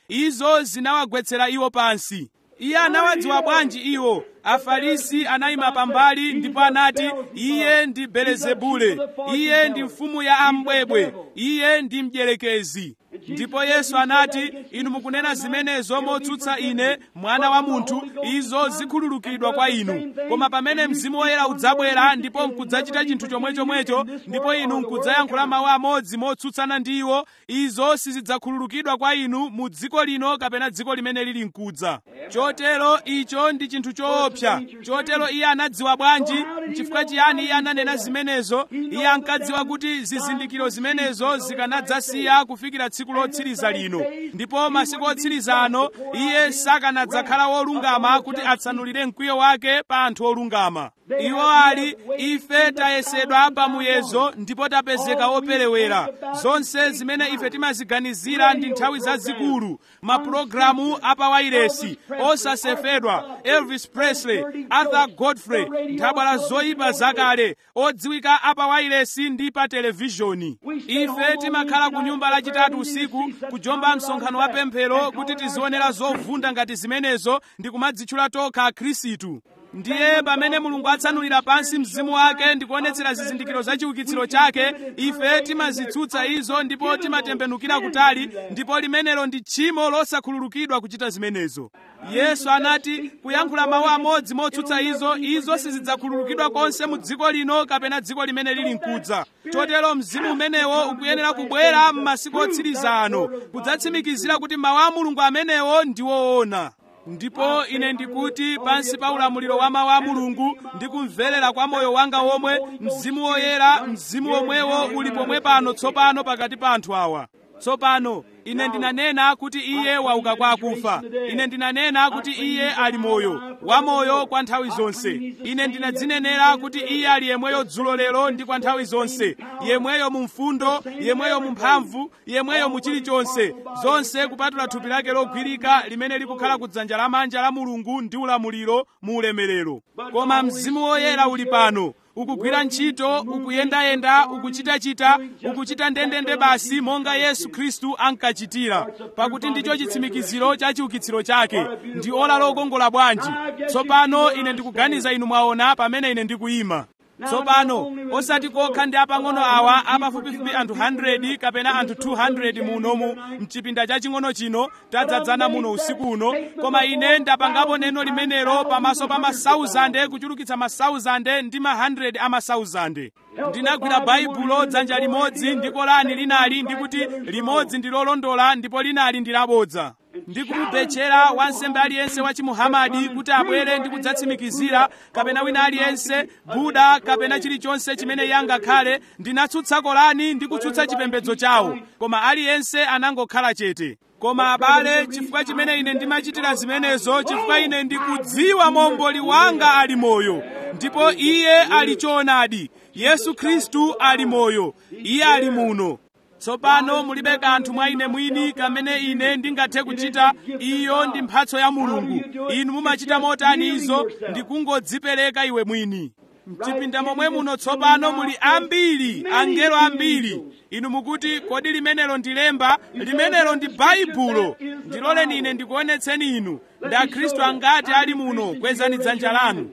izo zinawagwetsera iwo pansi. Iye anawadziwa bwanji iwo? Afarisi anayima pambali ndipo anati, iye ndi Belezebule, iye ndi mfumu ya ambwebwe, iye ndi mdierekezi. Ndipo Yesu anati, inu mukunena zimenezo motsutsa ine, mwana wa munthu, izo zikhululukidwa kwa inu. Koma pamene Mzimu Woyera udzabwera ndipo mkudzachita chinthu chomwechomwecho, ndipo inu mkudzayankhula mawu amodzi motsutsana ndi iwo, izo sizidzakhululukidwa kwa inu mu dziko lino kapena dziko limene lili mkudza. Chotero icho ndi chinthu choopsa. Chotero iye anadziwa bwanji? Chifukwa chiyani iye ananena zimenezo? Iye ankadziwa kuti zizindikiro zimenezo zikanadzasiya kufikira tsiku lotsiriza lino. Ndipo masiku otsiriza ano iye sakanadzakhala wolungama kuti atsanulire mkwiyo wake pa anthu olungama. Iwo ali, ife tayesedwa pamuyezo ndipo tapezeka woperewera. Zonse zimene ife timaziganizira ndi nthawi zazikulu, mapulogalamu apawairesi osasefedwa, Elvis Presley, Arthur Godfrey, nthabwala zoyipa zakale, odziwika apawairesi ndi pa televishoni. Ife timakhala ku nyumba lachitatu usiku kujomba msonkhano wa pemphero kuti tizionera zovunda ngati zimenezo ndi kumadzitchula tokha Khristu. Ndiye pamene Mulungu atsanulira pansi mzimu wake ndi kuonetsera zizindikiro za chiukitsiro chake, ife timazitsutsa izo ndipo timatembenukira kutali, ndipo limenelo ndi tchimo losakhululukidwa kuchita zimenezo. Yesu anati, kuyankhula mawu amodzi motsutsa izo, izo sizidzakhululukidwa konse mu dziko lino kapena dziko limene lili mkudza. Chotero mzimu umenewo ukuyenera kubwera m'masiku otsiriza ano kudzatsimikizira kuti mawu a Mulungu amenewo ndi woona. Ndipo ine ndikuti pansi pa ulamuliro wa mawu a Mulungu ndi kumverera kwa moyo wanga womwe, Mzimu Woyera, mzimu omwewo uli pomwe pano tsopano pakati pa anthu awa. Tsopano ine ndinanena kuti iye wauka kwa akufa. Ine ndinanena kuti iye ali moyo, wamoyo kwa nthawi zonse. Ine ndinadzinenera kuti iye ali yemweyo dzulo lero ndi kwa nthawi zonse, yemweyo mu mfundo, yemweyo mu mphamvu, yemweyo mu chilichonse, zonse kupatula thupi lake logwirika limene likukhala kudzanja lamanja la Mulungu ndi ulamuliro mu ulemerero. Koma Mzimu Woyera uli pano, ukugwira ntchito, ukuyendayenda, ukuchitachita, ukuchita ndendende basi monga Yesu Khristu ankachitira, pakuti ndicho chitsimikiziro cha chiukitsiro chake. Ndi ola lokongola bwanji! Tsopano ine ndikuganiza inu mwaona pamene ine ndikuyima. Tsopano osati kokha ndi apang'ono awa apafupifupi anthu one hundred kapena anthu two hundred munomu mchipinda chaching'ono chino tadzadzana muno usiku uno, koma ine ndapangapo neno limenelo pamaso pa masauzande, kuchulukitsa masauzande ndi ma hundred a masauzande. Ndinagwira baibulo dzanja limodzi ndipo lani linali ndikuti limodzi ndi lolondola ndipo linali ndi labodza. Ndikumupechera wansembe aliyense wa chimuhamadi kuti abwere ndi kudzatsimikizira, kapena wina aliyense, Buda kapena chilichonse chimene yangakhale, ndinatsutsa Korani ndi kutsutsa chipembedzo chawo, koma aliyense anangokhala chete. Koma abale, chifukwa chimene ine ndimachitira zimenezo, chifukwa ine ndikudziwa momboli wanga ali moyo, ndipo iye ali choonadi. Yesu Khristu ali moyo, iye ali muno. Tsopano mulibe kanthu mwa ine mwini kamene ine ndingathe kuchita. Iyo ndi mphatso ya Mulungu. Inu mumachita motani izo? Ndikungodzipereka iwe mwini. Mchipinda momwe muno tsopano muli ambiri, angelo ambiri. Inu mukuti kodi limenelo ndi lemba? Limenelo ndi baibulo. Ndiloleni ine ndikuonetseni inu. Ndi Akhristu angati ali muno? Kwezani dzanja lanu.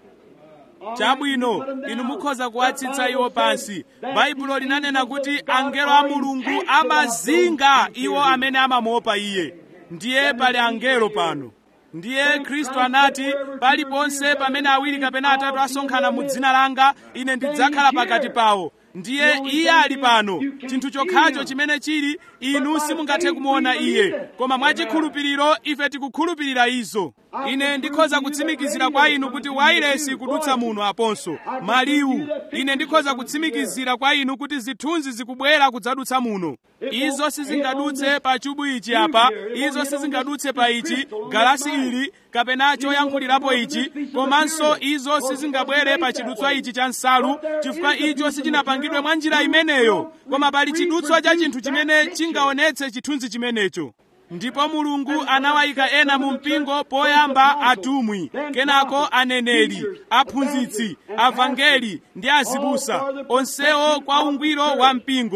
Chabwino, inu mukhoza kuwatsitsa iwo pansi. Baibulo linanena kuti angelo a Mulungu amazinga iwo amene amamuopa iye. Ndiye pali angelo pano. Ndiye Khristu anati, paliponse pamene awiri kapena atatu asonkhana mu dzina langa, ine ndidzakhala pakati pawo. Ndiye iye ali pano. Chinthu chokhacho chimene chili, inu simungathe kumuona iye, koma mwachikhulupiriro ife tikukhulupirira izo. Ine ndikhoza kutsimikizira kwa inu kuti wairesi kudutsa muno aponso maliwu. Ine ndikhoza kutsimikizira kwa inu kuti zithunzi zikubwera kudzadutsa muno. Izo sizingadutse pa chubu ichi apa, izo sizingadutse pa ichi, galasi ili, kapena choyankhulirapo ichi, komanso izo sizingabwere pa chidutswa ichi cha nsalu, chifukwa icho sichinapangidwe mwa njira imeneyo, koma pali chidutswa cha chinthu chimene chingaonetse chithunzi chimenecho. Ndipo Mulungu anawayika ena mu mpingo, poyamba atumwi, kenako aneneri, aphunzitsi, avangeli ndi azibusa, onsewo kwa ungwiro wa mpingo.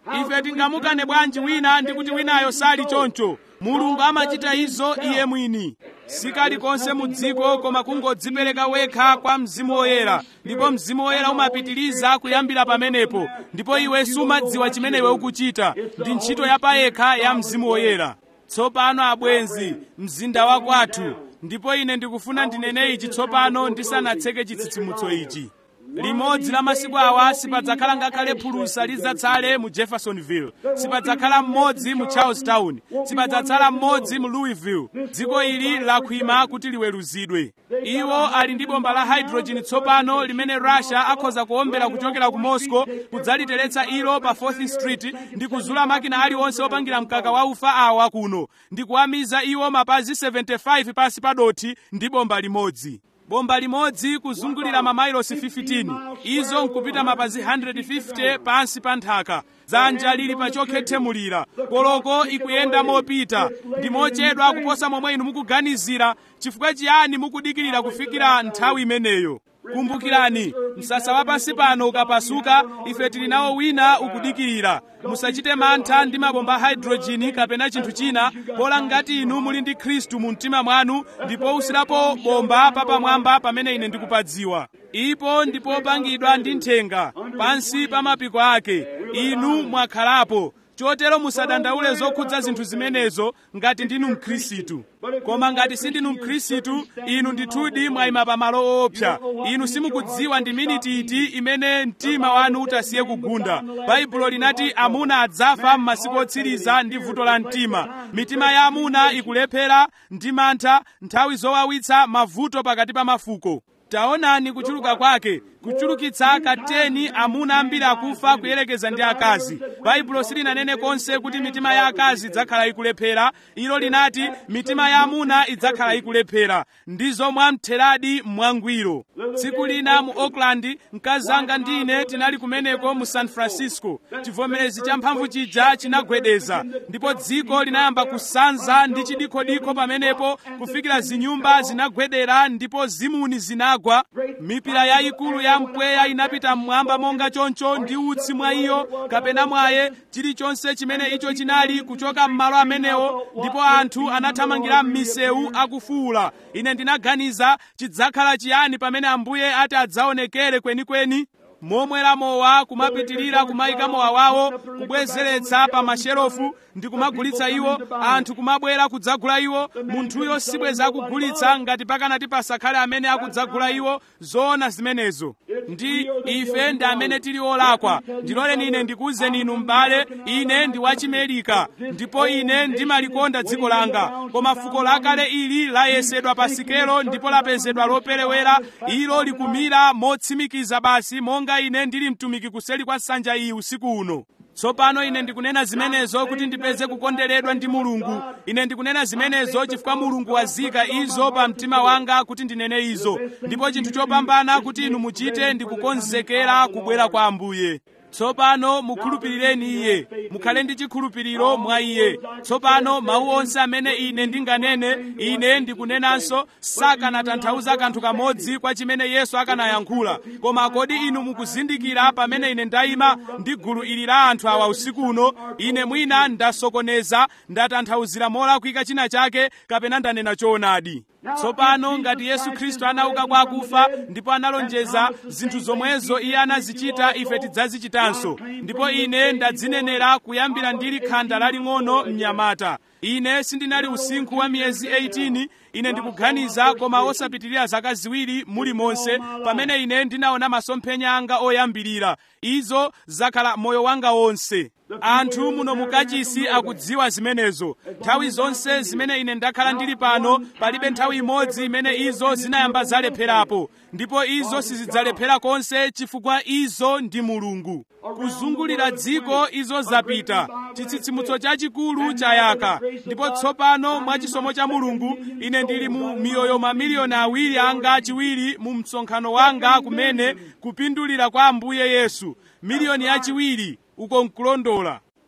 ife tingamukane bwanji wina ndi kuti winayo sali choncho? Mulungu amachita izo iye mwini. Sikali konse mu dziko koma kungodzipereka wekha kwa Mzimu Woyera, ndipo Mzimu Woyera umapitiriza kuyambira pamenepo, ndipo iwe sumadziwa chimene iwe ukuchita. Ndi ntchito yapayekha ya Mzimu Woyera. Tsopano abwenzi, mzinda wa kwathu, ndipo ine ndikufuna ndinene ichi tsopano ndisanatseke chitsitsimutso ichi. Limodzi la masiku awa sipadzakhala ngakhale phulusa lidzatsale mu Jeffersonville, sipadzakhala mmodzi mu Charlestown, sipadzatsala mmodzi mu Louisville. Dziko ili lakhwima kuti liweruzidwe. Iwo ali ndi bomba la hydrogen tsopano limene Russia akhoza kuombera kuchokera ku Moscow kudzaliteretsa ilo pa fourth street ndi kuzula makina aliwonse opangira mkaka wa ufa awa kuno ndi kuwamiza iwo mapazi seventy-five pasi pa dothi ndi bomba limodzi. Bomba limodzi kuzungulira mamailosi fifteen, izo nkupita mapazi one hundred fifty pansi pa nthaka. Dzanja lili pa chokhethemulira, koloko ikuyenda mopita, ndi mochedwa kuposa momwe inu mukuganizira. Chifukwa chiyani mukudikirira kufikira nthawi imeneyo? Kumbukirani, msasa wa pansi pano ukapasuka, ife tili nawo wina ukudikirira. Musachite mantha ndi mabomba hydrogen kapena chinthu china, bola ngati inu muli ndi Khristu mu mtima mwanu ndipo usirapo bomba papamwamba pamene ine ndikupadziwa. Ipo ndipo pangidwa ndi nthenga pansi pa mapiko ake. Inu mwakhalapo. Chotero musadandaule zokhudza zinthu zimenezo ngati ndinu Mkhristu. Koma ngati sindinu Mkhristu, inu ndithudi mwayima pamalo oopsa. Inu simukudziwa ndi miniti iti imene mtima wanu utasiye kugunda. Baibulo linati amuna adzafa m'masiku otsiriza ndi vuto la mtima. Mitima ya amuna ikulephera ndi mantha, nthawi zowawitsa, mavuto pakati pa mafuko. Taonani kuchuluka kwake, kuchulukitsa kateni amuna ambiri akufa kuyerekeza ndi akazi. Baibulo silinanene konse kuti mitima ya akazi idzakhala ikulephera. Ilo linati mitima ya amuna idzakhala ikulephera. Ndizo mwamtheradi mwangwiro. Tsiku lina mu Oakland, mkazanga ndi ine tinali kumeneko mu San Francisco. Chivomerezi cha mphamvu chija chinagwedeza, ndipo dziko linayamba kusanza ndi chidikhodikho pamenepo, kufikira zinyumba zinagwedera ndipo zimuni zinagwa. Mipira yayikulu ya mpweya inapita mmwamba monga choncho ndi utsi mwa iyo kapena mwaye, chilichonse chimene icho chinali kuchoka m'malo amenewo, ndipo anthu anathamangira m'misewu akufuwula. Ine ndinaganiza chidzakhala chiyani pamene Ambuye ati adzaonekere kwenikweni. Momwera mowa kumapitirira kumayika mowa wawo, kubwezeretsa pa masherofu ndi kumagulitsa iwo, anthu kumabwera kudzagula iwo. Munthuyo sibweza akugulitsa ngati pakanati pasakhale amene akudzagula iwo. Zoona zimenezo. Ndi ife ndi amene tili olakwa. Ndiloleni ine ndikuwuzeni inu m'bale, ine ndi wachimerika, ndipo ine ndimalikonda dziko langa. Koma fuko lakale ili layesedwa pa sikelo ndipo lapezedwa loperewera. Ilo likumira motsimikiza basi monga ine ndili mtumiki kuseli kwa nsanja iyi usiku uno. Tsopano ine ndikunena zimenezo kuti ndipeze kukonderedwa ndi Mulungu. Ine ndikunena zimenezo chifukwa Mulungu wazika izo pa mtima wanga kuti ndinene izo. Ndipo chinthu chopambana kuti inu muchite ndi kukonzekera kubwera kwa Ambuye. Tsopano mukhulupirireni Iye, mukhale ndi chikhulupiriro mwa Iye. Tsopano mawu onse amene ine ndinganene, ine ndikunenanso sakanatanthauza kanthu kamodzi kwa chimene Yesu akanayankhula. Koma kodi inu mukuzindikira pamene ine ndayima ndi gulu ili la anthu awa usiku uno, ine mwina ndasokoneza, ndatanthauzira molakwika china chake, kapena ndanena choonadi. Tsopano ngati Yesu Khristu anauka kwa akufa ndipo analonjeza zinthu zomwezo Iye anazichita, ife tidzazichitanso. Ndipo ine ndadzinenera kuyambira ndili khanda laling'ono mnyamata. Ine sindinali usinkhu wa miyezi eighteen, ine ndikuganiza, koma osapitirira zaka ziwiri muli monse, pamene ine ndinaona masomphenya anga oyambirira. Izo zakhala moyo wanga wonse. Anthu muno mukachisi akudziwa zimenezo. Nthawi zonse zimene ine ndakhala ndili pano, palibe nthawi imodzi imene izo zinayamba zalepherapo. Ndipo izo sizidzalephera konse chifukwa izo ndi Mulungu. Kuzungulira dziko izo zapita. Chitsitsimutso chachikulu chayaka. Ndipo tsopano mwa chisomo cha Mulungu, ine ndili mu miyoyo mamiliyoni awiri anga chiwiri mu msonkhano wanga kumene kupindulira kwa Ambuye Yesu. Miliyoni yachiwiri uko nkulondola.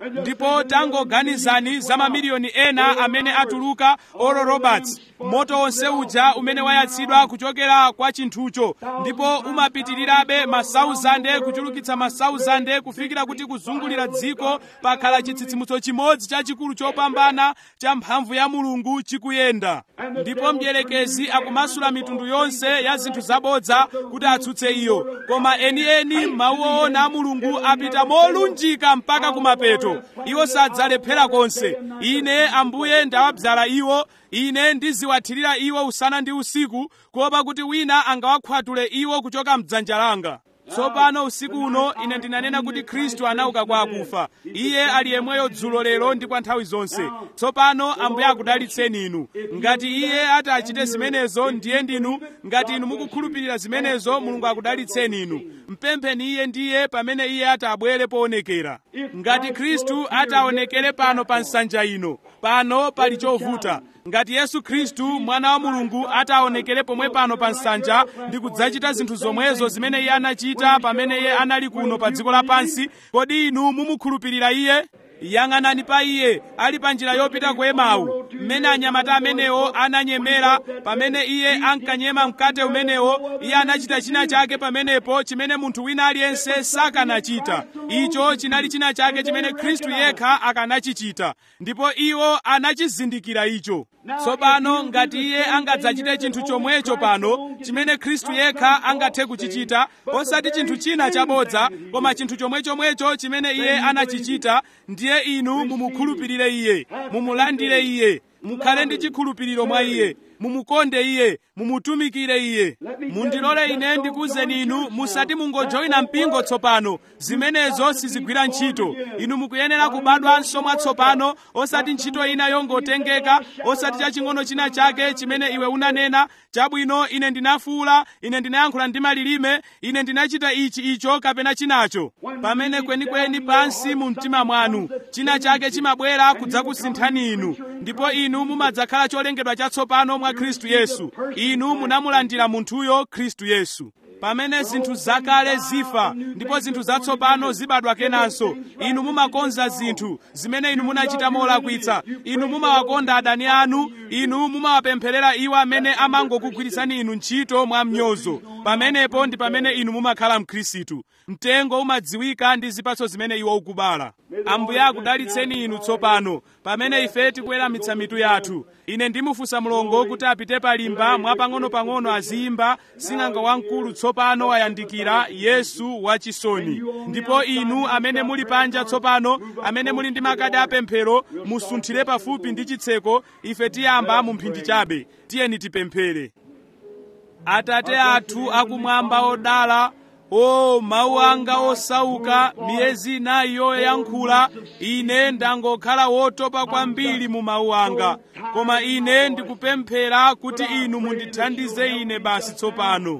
ndipo tangoganizani za mamiliyoni ena amene atuluka Oral Roberts, moto wonse uja umene wayatsidwa kuchokera kwa chinthucho, ndipo umapitirirabe masauzande kuchulukitsa masauzande kufikira kuti kuzungulira dziko pakhala chitsitsimutso chimodzi chachikulu chopambana cha mphamvu ya Mulungu chikuyenda. Ndipo mdierekezi akumasula mitundu yonse ya zinthu zabodza kuti atsutse iyo, koma enieni mawu oona a Mulungu apita molunjika mpaka kumapeto. Iwo sadzalephera konse. Ine Ambuye ndawabzala iwo, ine ndiziwathirira iwo usana ndi usiku, kuopa kuti wina angawakhwatule iwo kuchoka mdzanja langa. Tsopano usiku uno ine ndinanena kuti Khristu anauka kwa akufa. Iye ali yemweyo dzulo lero ndi kwa nthawi zonse. Tsopano Ambuye akudalitseni inu. Ngati Iye ati achite zimenezo, ndiye ndinu, ngati inu mukukhulupirira zimenezo, Mulungu akudalitseni inu. Mpempheni Iye ndiye pamene Iye ati abwere poonekera. Ngati Khristu ati aonekere pano pa nsanja ino, pano pali chovuta. Ngati Yesu Khristu mwana wa Mulungu ataonekere pomwe pano pa nsanja ndi kudzachita zinthu zomwezo zimene Iye anachita pamene Iye anali kuno pa dziko lapansi, kodi inu mumukhulupirira Iye? Yang'anani pa Iye ali pa njira yopita ku Emau, mmene anyamata amenewo ananyemera pamene Iye ankanyema mkate umenewo. Iye anachita china chake pamenepo chimene munthu wina aliyense sakanachita. Icho chinali china chake chimene Khristu yekha akanachichita, ndipo iwo anachizindikira icho. Tsopano ngati Iye angadzachite chinthu chomwecho pano chimene Khristu yekha angathe kuchichita, osati chinthu china chabodza, koma chinthu chomwechomwecho chimene Iye anachichita, ndiye inu mumukhulupirire Iye, mumulandire Iye, mukhale ndi chikhulupiriro mwa Iye, mumukonde Iye, mumutumikire Iye. Mundilole ine ndikuwuzeni inu, musati mungojoyina mpingo tsopano. Zimenezo sizigwira ntchito. Inu mukuyenera kubadwanso mwatsopano, osati ntchito ina yongotengeka, osati chaching'ono china chake chimene iwe unanena, chabwino ine ndinafuula, ine ndinayankhula ndi malilime, ine ndinachita ichi icho kapena chinacho. Pamene kwenikweni pansi mu mtima mwanu china chake chimabwera kudzakusinthani inu, ndipo inu mumadzakhala cholengedwa chatsopano mwa Khristu Yesu. Inu munamulandira munthuyo Khristu Yesu. Pamene zinthu zakale zifa ndipo zinthu zatsopano zibadwa kenanso, inu mumakonza zinthu zimene inu munachita molakwitsa. Inu mumawakonda adani anu, inu mumawapempherera iwo amene amangokugwirisani inu ntchito mwa mnyozo. Pamenepo ndi pamene inu mumakhala Mkhristu. Mtengo umadziwika ndi zipatso zimene iwo ukubala. Ambuye akudalitseni inu tsopano pamene ife tikuweramitsa mitu yathu. Ine ndimufunsa Mulungu kuti apite palimba mwapang'ono-pang'ono aziyimba sing'anga wamkulu tsopano wayandikira, Yesu wachisoni. Ndipo inu amene muli panja tsopano, amene muli ndi makadi apemphero, musunthire pafupi ndi chitseko. Ife tiyamba mu mphindi chabe. Tiyeni tipemphere. Atate athu akumwamba odala, o mawu anga osauka, miyezi inayi yoyankhula, ine ndangokhala wotopa kwambiri mu mawu anga. Koma ine ndikupemphera kuti inu mundithandize ine basi tsopano.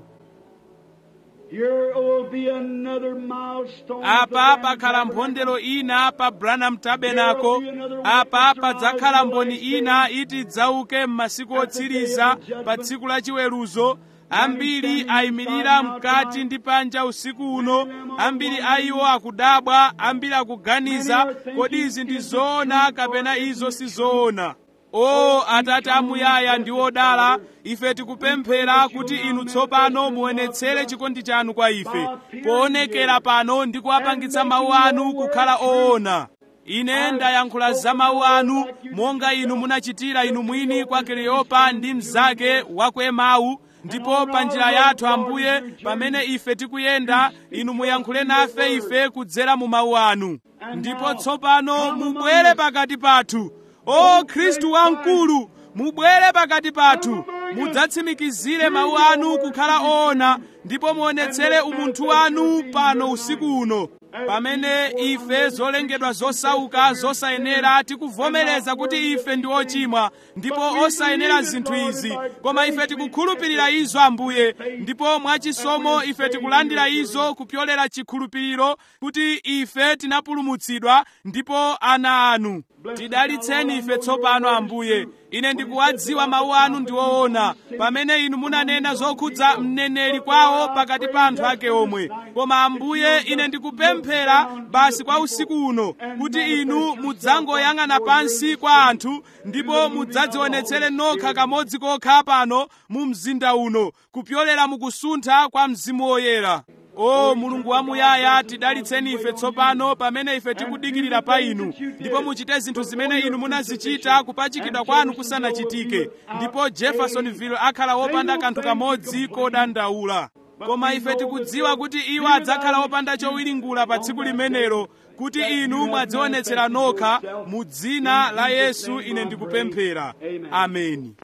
Apa pakhala mphondero ina pa Branham Tabernacle. Apa padzakhala mboni ina iti dzauke m'masiku otsiriza pa tsiku la chiweruzo. Ambiri ayimirira mkati ndi panja usiku uno. Ambiri ayiwo akudabwa, ambiri akuganiza, kodi izi ndi zoona kapena izo si zoona. O Atate amuyaya ndi odala, ife tikupemphera kuti inu tsopano muonetsere chikondi chanu kwa ife, poonekera pano ndi kuwapangitsa mawu anu kukhala oona. Ine ndayankhula za mawu anu monga inu munachitira inu mwini kwa Kleopa ndi mnzake wa ku Emau. Ndipo pa njira yathu Ambuye, pamene ife tikuyenda, inu muyankhule nafe ife kudzera mu mawu anu. Ndipo tsopano mubwere pakati pathu. O Khristu wamkulu, mubwere pakati pathu. Mudzatsimikizire mawu anu kukhala oona, ndipo muonetsere umunthu wanu pano usiku uno. Pamene ife zolengedwa zosauka zosayenera tikuvomereza kuti ife ndi ochimwa ndipo osayenera zinthu izi, koma ife tikukhulupirira izo Ambuye, ndipo mwachisomo ife tikulandira izo kupyolera chikhulupiriro kuti ife tinapulumutsidwa ndipo ana anu. Tidalitseni ife tsopano Ambuye. Ine ndikuwadziwa mawu anu ndi woona. Pamene inu munanena zokhudza mneneri kwa nawo pakati pa anthu ake omwe. Koma Ambuye, ine ndikupemphera basi kwa usiku uno kuti inu mudzangoyang'ana pansi kwa anthu ndipo mudzadzionetsere nokha kamodzi kokha pano mu mzinda uno kupyolera mukusuntha kwa Mzimu Woyera. O Mulungu wamuyaya, tidalitseni ife tsopano pamene ife tikudikirira pa inu, ndipo muchite zinthu zimene inu munazichita kupachikidwa kwanu kusanachitike, ndipo Jeffersonville akhala wopanda kanthu kamodzi kodandaula. Koma ife tikudziwa kuti iwo adzakhala wopanda chowiringula pa tsiku limenelo, kuti inu mwadzionetsera nokha mu dzina la Yesu ine ndikupemphera. Ameni.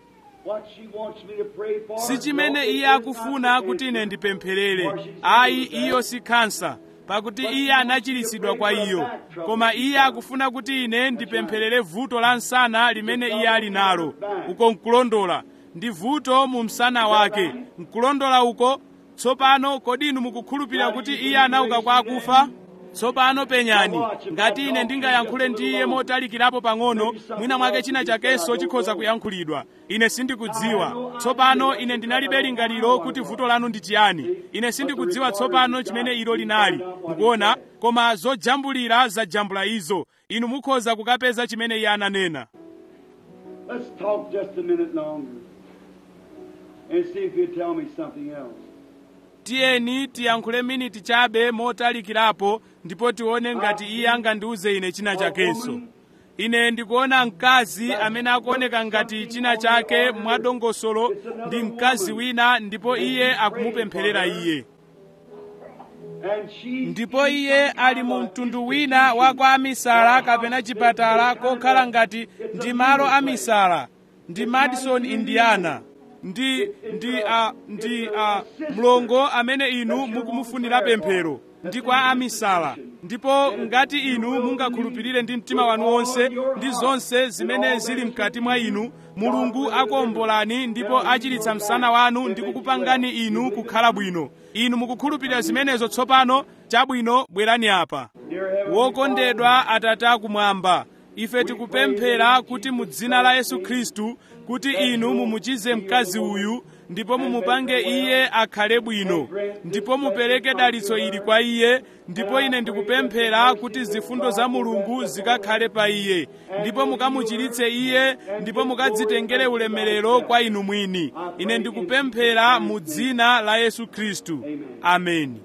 Si chimene iye akufuna kuti ine ndipempherere. Ayi, iyo si kansa, pakuti iye anachiritsidwa kwa iyo. Koma iye akufuna kuti ine ndipempherere vuto la msana limene iye ali nalo. Uko nkulondola. Ndi vuto mu msana wake. Nkulondola uko. Tsopano kodi inu mukukhulupirira kuti iye anauka kwa akufa? Tsopano penyani, ngati ine ndingayankhule ndi iye motalikirapo pang'ono, mwina mwake china chakenso chikhoza kuyankhulidwa. Ine sindikudziwa. Tsopano ine ndinalibe lingaliro kuti vuto lanu ndi chiyani. Ine sindikudziwa tsopano chimene ilo linali. Mukuona? Koma zojambulira zajambula izo. Inu mukhoza kukapeza chimene iye ananena. Let's talk just a minute longer and see if you'll tell me something else. Tiyeni tiyankhule miniti chabe motalikirapo ndipo tione ngati iye angandiuze ine china chakenso. Ine ndikuona mkazi amene akuoneka ngati china chake mwadongosolo ndi mkazi wina, ndipo iye akumupempherera iye. Ndipo iye ali mu mtundu wina wa kwa amisala kapena chipatala kokhala ngati ndi malo amisala. Ndi Madison, Indiana. Ndi ndi a uh, ndi a uh, mlongo amene inu mukumufunira pemphero ndi kwa amisala. Ndipo ngati inu mungakhulupirire ndi mtima wanu wonse ndi zonse zimene zili mkati mwa inu, Mulungu akuombolani ndipo achiritsa msana wanu ndi kukupangani inu kukhala bwino. Inu mukukhulupirira zimenezo tsopano? Chabwino, bwerani apa. Wokondedwa Atate akumwamba, ife tikupemphera kuti mu dzina la Yesu Khristu kuti inu mumuchize mkazi uyu ndipo mumupange iye akhale bwino, ndipo mupereke dalitso ili kwa iye. Ndipo ine ndikupemphera kuti zifundo za Mulungu zikakhale pa iye, ndipo mukamuchiritse iye ndipo mukadzitengere ulemerero kwa inu mwini. Ine ndikupemphera mu dzina la Yesu Khristu. Ameni.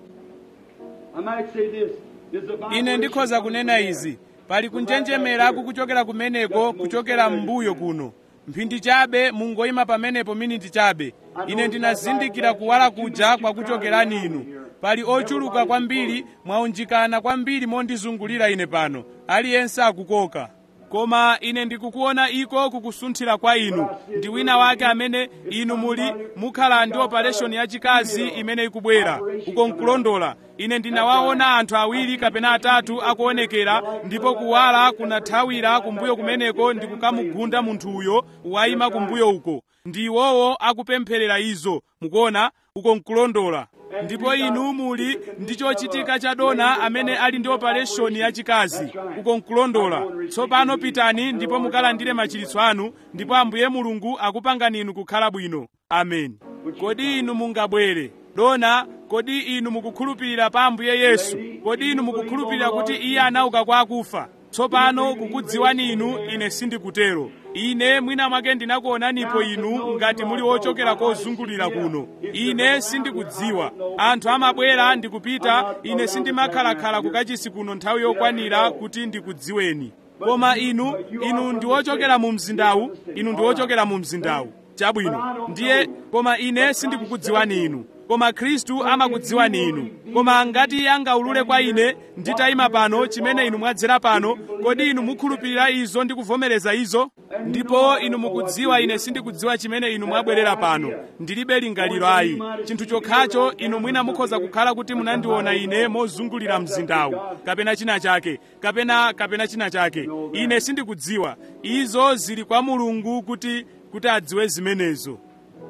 Ine ndikhoza kunena izi. Pali kunjenjemera kukuchokera kumeneko kuchokera m'mbuyo kuno. Mphindi chabe mungoyima pamenepo miniti chabe. Ine ndinazindikira kuwala kuja kwa kuchokerani inu. Pali ochuluka kwambiri, mwaunjikana kwambiri mondizungulira ine pano. Aliyense akukoka. Koma ine ndikukuona iko kukusunthira kwa inu. Ndi wina wake amene inu muli mukhala ndi operation yachikazi imene ikubwera. Uko nkulondola. Ine ndinawaona anthu awiri kapena atatu akuonekera, ndipo kuwala kunathawira kumbuyo kumeneko ndi kukamugunda munthu uyo wayima kumbuyo uko. Ndi iwowo akupempherera izo. Mukuona? Uko nkulondola. Ndipo inu muli ndi chochitika cha dona amene ali ndi operation yachikazi. Uko nkulondola. Tsopano pitani ndipo mukalandire machiritso anu, ndipo Ambuye Mulungu akupangani inu kukhala bwino. Amen. Kodi inu mungabwere? Dona, kodi inu mukukhulupirira pa Ambuye Yesu? Kodi inu mukukhulupirira kuti iye anauka kwa akufa? Tsopano kukudziwani inu, ine sindikutero. Ine mwina mwake ndinakuonanipo inu ngati muli ochokera kozungulira kuno. Ine sindikudziwa. Anthu amabwera ndikupita, ine sindimakhalakhala kukachisi kuno nthawi yokwanira kuti ndikudziweni. Koma inu, inu ndi ochokera mu mzindawu, inu ndi ochokera mu mzindawu. Chabwino. Ndiye, koma ine sindikukudziwani inu. Koma Khristu amakudziwani inu. Koma ngati iye angaulule kwa ine nditayima pano chimene inu mwadzera pano, kodi inu mukhulupirira izo ndi kuvomereza izo? Ndipo inu mukudziwa ine sindikudziwa chimene inu mwabwerera pano. Ndilibe lingaliro ayi. Chinthu chokhacho inu mwina mukhoza kukhala kuti munandiona ine mozungulira mzindawu, kapena china chake, kapena kapena china chake. Ine sindikudziwa. Izo zili kwa Mulungu kuti kuti adziwe zimenezo.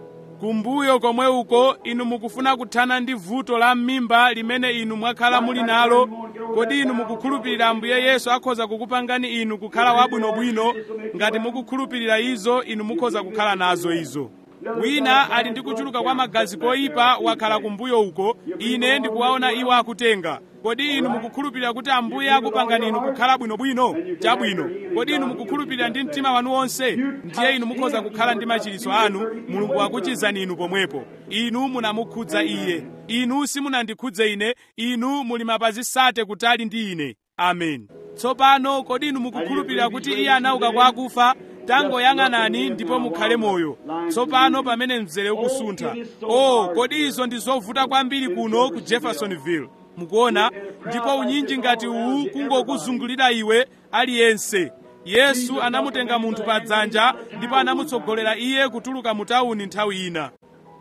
Kumbuyo komwe uko inu mukufuna kuthana ndi vuto la m'mimba limene inu mwakhala muli nalo. Kodi inu mukukhulupirira Ambuye Yesu akhoza kukupangani inu kukhala wabwinobwino? Ngati mukukhulupirira izo, inu mukhoza kukhala nazo izo. wina ali ndi kuchuluka kwa magazi koyipa wakhala kumbuyo uko, ine ndikuwaona iwo akutenga. Kodi inu mukukhulupirira kuti Ambuye akupangani inu kukhala bwinobwino? Chabwino. Kodi inu mukukhulupirira ndi mtima wanu wonse? Ndiye inu mukhoza kukhala ndi machiritso anu, Mulungu akuchizani inu pomwepo. Inu munamukhudza Iye. Inu simunandikhudze ine, inu muli mapazi sate kutali ndi ine. Amen. Tsopano kodi inu mukukhulupirira kuti Iye anauka kwa akufa? Tangoyang'anani ndipo mukhale moyo. Tsopano pamene mzere ukusuntha. Oh, kodi izo ndi zovuta kwambiri kuno ku Jeffersonville. Mukuona, ndipo unyinji ngati uwu kungokuzungulira iwe aliyense. Yesu anamutenga munthu pa dzanja ndipo anamutsogolera iye kutuluka mu tawuni nthawi ina.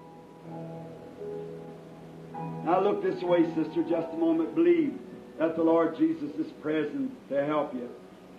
Now look this way, sister, just a moment. Believe that the Lord Jesus is present to help you.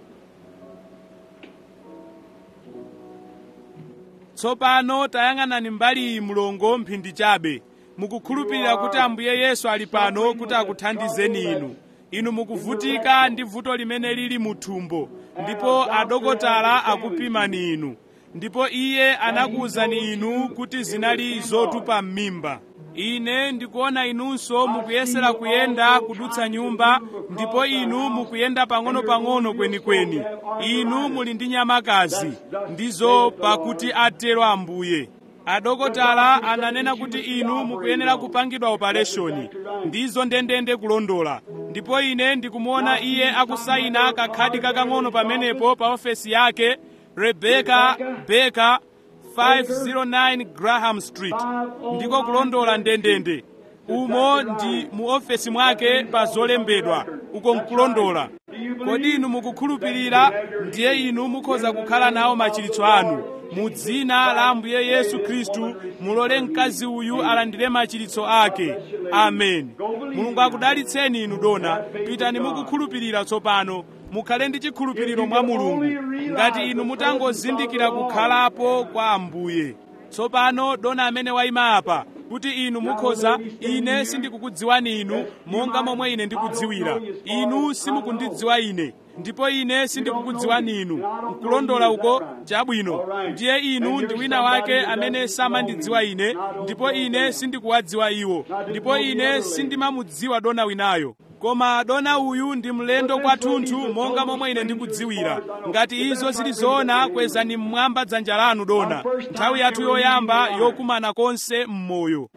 Tsopano tayang'anani mbali iyi mlongo mphindi chabe. Mukukhulupirira kuti Ambuye Yesu ali pano kuti akuthandizeni inu. Inu mukuvutika ndi vuto limene lili muthumbo, ndipo adokotala akupimani inu. Ndipo Iye anakuwuzani inu kuti zinali zotupa m'mimba. Ine ndikuona inunso mukuyesera kuyenda kudutsa nyumba, ndipo inu mukuyenda pang'ono-pang'ono kwenikweni. Inu muli ndi nyamakazi, ndizo pakuti atero Ambuye. Adokotala ananena kuti inu mukuyenera kupangidwa operation. Ndizo ndendende kulondola. Ndipo ine ndikumuona Iye akusayina kakhadi kakang'ono pamenepo pa ofesi yake, Rebecca Baker, five oh nine Graham Street. Ndiko kulondola ndendende. Umo ndi mu ofesi mwake pa zolembedwa. Uko nkulondola. Kodi inu mukukhulupirira? Ndiye inu mukhoza kukhala nawo machiritso anu. Mu dzina la Ambuye Yesu Khristu, mulole mkazi uyu alandire machiritso ake. Amen. Mulungu akudalitseni inu dona. Pitani mukukhulupirira tsopano. Mukhale ndi chikhulupiriro mwa Mulungu. Ngati inu mutangozindikira kukhalapo kwa Ambuye. Tsopano dona amene wayima apa, kuti inu mukhoza, ine sindikukudziwani inu monga momwe ine ndikudziwira. Inu simukundidziwa ine, ndipo ine sindikukudziwani inu. Nkulondola uko? Chabwino. Ndiye inu ndi wina wake amene samandidziwa ine, ndipo ine sindikuwadziwa iwo, ndipo ine sindimamudziwa dona winayo. Koma dona uyu ndi mlendo kwathunthu monga momwe ine ndikudziwira. Ngati izo zili zoona, kwezani mmwamba dzanja lanu dona. Nthawi yathu yoyamba yokumana konse mmoyo.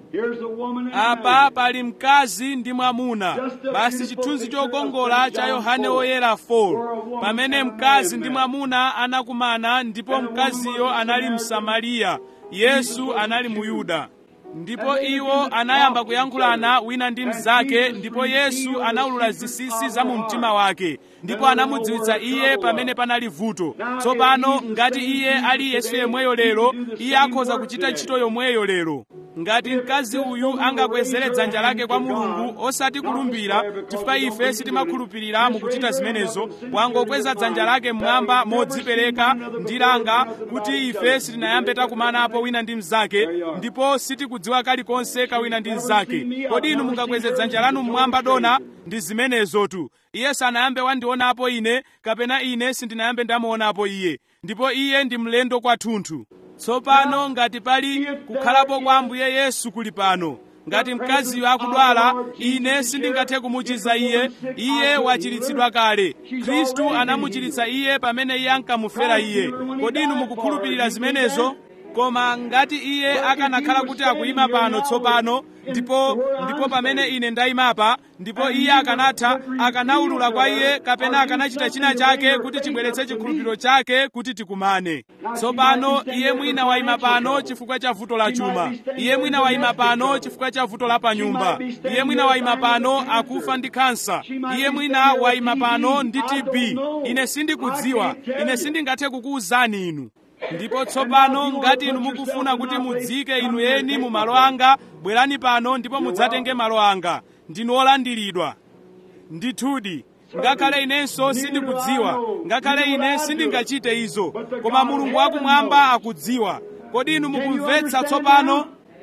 Apa pali mkazi ndi mwamuna. Basi chithunzi chokongola cha Yohane Oyera four. Pamene mkazi ndi mwamuna anakumana, ndipo mkaziyo anali Msamariya, Yesu anali Muyuda. Ndipo iwo anayamba kuyankhulana wina ndi mnzake, ndipo Yesu anawulula zinsinsi za mu mtima wake, ndipo anamudziwitsa iye pamene panali vuto. Tsopano ngati iye ali Yesu yemweyo lero, iye akhoza kuchita ntchito yomweyo lero. Ngati mkazi uyu angakwezere dzanja lake kwa Mulungu osati kulumbira, chifukwa ife sitimakhulupirira mukuchita zimenezo, wangokweza dzanja lake mmwamba modzipereka ndi langa kuti ife sitinayambe takumanapo wina ndi mnzake, ndipo sitikudziwa kalikonse ka wina ndi mnzake. Kodi inu mungakweze dzanja lanu mmwamba dona? Ndi zimenezotu. Iye sanayambe wandionapo ine, kapena ine sindinayambe ndamuonapo iye, ndipo iye ndi mlendo kwathunthu. Tsopano ngati pali kukhalapo kwa Ambuye Yesu kuli pano. Ngati mkaziyo akudwala, ine sindingathe kumuchiza iye. Iye wachiritsidwa kale. Khristu anamuchiritsa iye pamene iye ankamufera iye. Kodi inu mukukhulupirira zimenezo? Koma ngati iye akanakhala kuti akuyima pano tsopano, ndipo ndipo pamene ine ndayimapa, ndipo iye akanatha akanawulula kwa iye, kapena akanachita china chake kuti chibweretse chikhulupiriro chake kuti tikumane. Tsopano iye mwina wayima pano chifukwa cha vuto la chuma. Iye mwina wayima pano chifukwa cha vuto la panyumba. Iye mwina wayima pano akufa ndi kansa. Iye mwina wayima pano ndi T B. Ine sindikudziwa. Ine sindingathe kukuwuzani inu. Ndipo tsopano ngati inu mukufuna kuti mudzike inu yeni mu malo anga, bwerani pano ndipo mudzatenge malo anga. Ndinu olandiridwa. Ndithudi, ngakhale inenso sindikudziwa, ngakhale ine sindingachite izo, koma Mulungu wakumwamba akudziwa. Kodi inu mukumvetsa tsopano?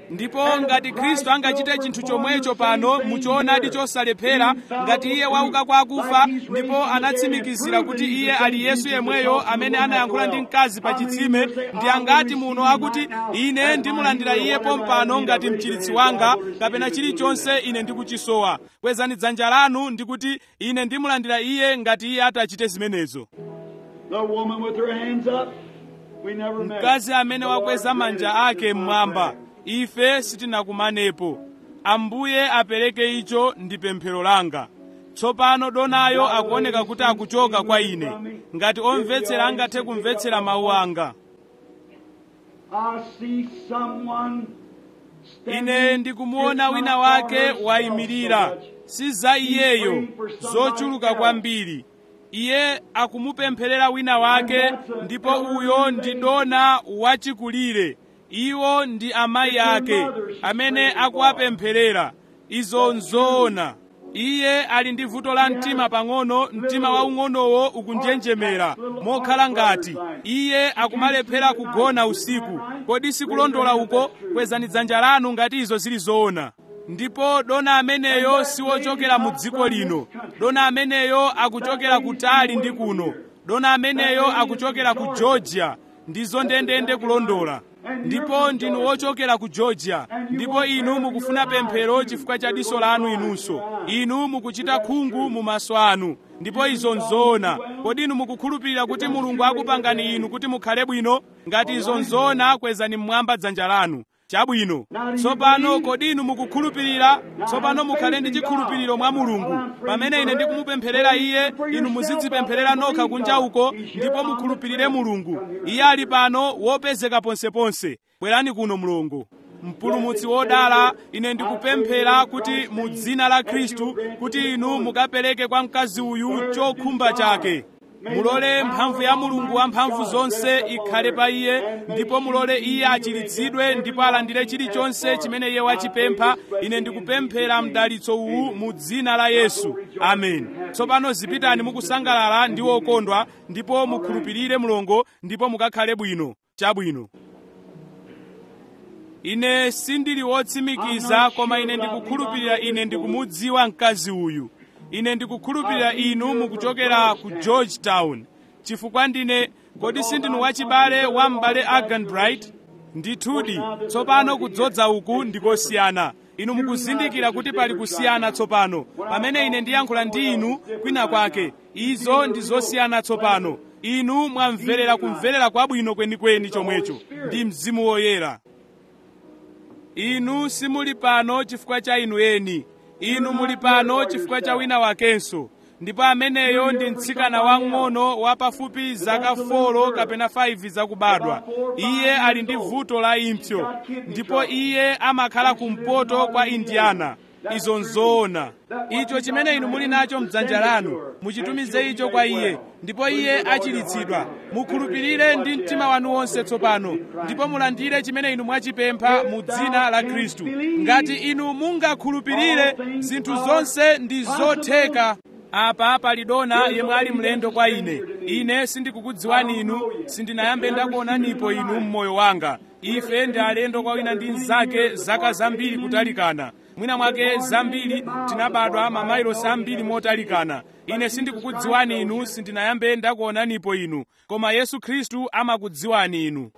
ndipo ngati Khristu angachite chinthu chomwecho pano muchoonadi chosalephera, ngati iye wauka kwa akufa ndipo anatsimikizira kuti iye ali Yesu yemweyo amene anayankhula ndi mkazi pa chitsime, ndi angati muno akuti ine ndimulandira iye pompano ngati mchiritsi wanga kapena chilichonse ine ndikuchisowa? Kwezani dzanja lanu ndikuti ine ndimulandira iye ngati iye atachite zimenezo. Mkazi amene wakweza manja ake mmwamba, ife sitinakumanepo. Ambuye apereke icho ndi pemphero langa. Tsopano donayo akuoneka kuti akuchoka kwa ine. Ngati omvetsera angathe kumvetsera mawu anga. Ine ndikumuona wina wake wayimirira, si za iyeyo, zochuluka kwambiri. Iye akumupempherera wina wake, ndipo uyo ndi dona wachikulire. Iwo ndi amayi ake amene akuwapempherera. Izo nzoona. Iye ali ndi vuto la mtima pang'ono, mtima waung'onowo ukunjenjemera mokhala ngati iye akumalephera kugona usiku. Kodi sikulondola uko? Kwezani dzanja lanu ngati izo zili zoona. Ndipo dona ameneyo siwochokera mu dziko lino. Dona ameneyo akuchokera kutali ndi kuno. Dona ameneyo akuchokera ku Georgia. Ndizo ndendende kulondola. Ndipo ndinu wochokera ku Georgia, ndipo inu mukufuna pemphero chifukwa cha diso lanu inunso. Inu mukuchita khungu mu maso anu, ndipo izo nzoona. Kodi inu mukukhulupirira kuti Mulungu akupangani inu kuti mukhale bwino? Ngati izo nzoona, kwezani mmwamba dzanja lanu. Chabwino. Tsopano kodi inu mukukhulupirira? Tsopano mukhale ndi chikhulupiriro mwa Mulungu. Pamene ine ndikumupempherera iye, inu muzidzipempherera nokha kunja uko, ndipo mukhulupirire Mulungu. Iye ali pano wopezeka ponseponse. Bwerani kuno mlongo. Mpulumutsi wodala, ine ndikupemphera kuti mu dzina la Khristu kuti inu mukapereke kwa mkazi uyu chokhumba chake. Mulole mphamvu ya Mulungu wamphamvu zonse ikhale pa iye, ndipo mulole iye achiritsidwe ndipo alandire chilichonse chimene iye wachipempha. Ine ndikupemphera mdalitso uwu mu dzina la Yesu. Amen. Tsopano zipitani mukusangalala ndi wokondwa, ndipo mukhulupirire mlongo, ndipo mukakhale bwino. Chabwino. Ine sindili wotsimikiza, koma ine ndikukhulupirira ine ndikumudziwa mkazi uyu. Ine ndikukhulupirira inu mukuchokera ku Georgetown. Chifukwa ndine, kodi sindinu wachibale wa m'bale Agan Bright? Ndithudi, tsopano kudzodza uku ndikosiyana. Inu mukuzindikira kuti pali kusiyana tsopano. Pamene ine ndiyankhula ndi inu kwina kwake, izo ndi zosiyana tsopano. Inu mwamverera kumverera kwabwino kwenikweni chomwecho ndi Mzimu Woyera. Inu simuli pano chifukwa cha inu eni. Inu muli pano chifukwa cha wina wakenso. Ndipo ameneyo ndi mtsikana wang'ono wa pafupi zaka folo kapena faive zakubadwa. Iye ali ndi vuto la impsyo, ndipo iye amakhala kumpoto kwa Indiana. Izo nzoona. Icho chimene inu muli nacho mdzanja lanu, muchitumize icho kwa iye, ndipo iye achiritsidwa. Mukhulupirire ndi mtima wanu wonse tsopano, ndipo mulandire chimene inu mwachipempha mu dzina la Khristu. Ngati inu mungakhulupirire, zinthu zonse ndi zotheka. Apa pali dona yemwe ali mlendo kwa ine. Ine sindikukudziwani inu, sindinayambe ndakuonanipo inu mmoyo wanga. Ife ndi alendo kwa wina ndi mnzake zaka zambiri kutalikana. Mwina mwake zambiri tinabadwa mamailosi ambiri motalikana. Ine sindikukudziwani inu, sindinayambe ndakuonanipo inu, koma Yesu Khristu amakudziwani inu.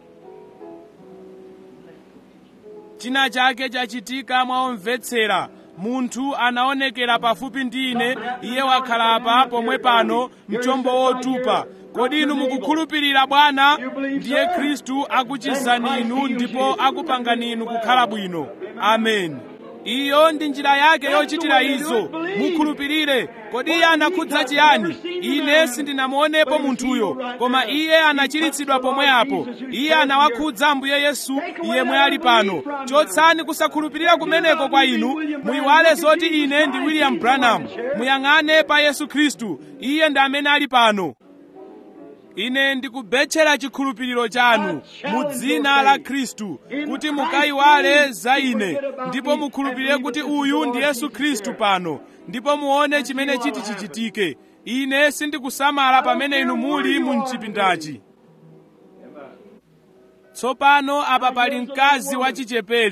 China chake chachitika mwaomvetsera. Munthu anaonekera pafupi ndi ine, iye wakhala apa pomwe pano, mchombo wotupa. Kodi inu mukukhulupirira Bwana? Ndiye Khristu akuchizani inu ndipo akupangani inu kukhala bwino. Amen. Iyo ndi njira yake yochitira izo. Mukhulupirire. Kodi iye anakhudza chiyani? Ine sindinamuonepo munthuyo, koma iye anachiritsidwa pomwe apo. Iye anawakhudza Ambuye Yesu, yemwe ali pano. Chotsani kusakhulupirira kumeneko kwa inu. Muyiwale zoti ine ndi William Branham. Muyang'ane pa Yesu Khristu. Iye ndi amene ali pano. Ine ndikubetchera chikhulupiriro chanu mu dzina la Khristu, kuti mukayiwale za ine, ndipo mukhulupirire kuti uyu ndi Yesu Khristu pano, ndipo muone chimene chiti chichitike. Ine sindikusamala pamene inu muli mu mchipindachi. Tsopano apa pali mkazi wachichepere.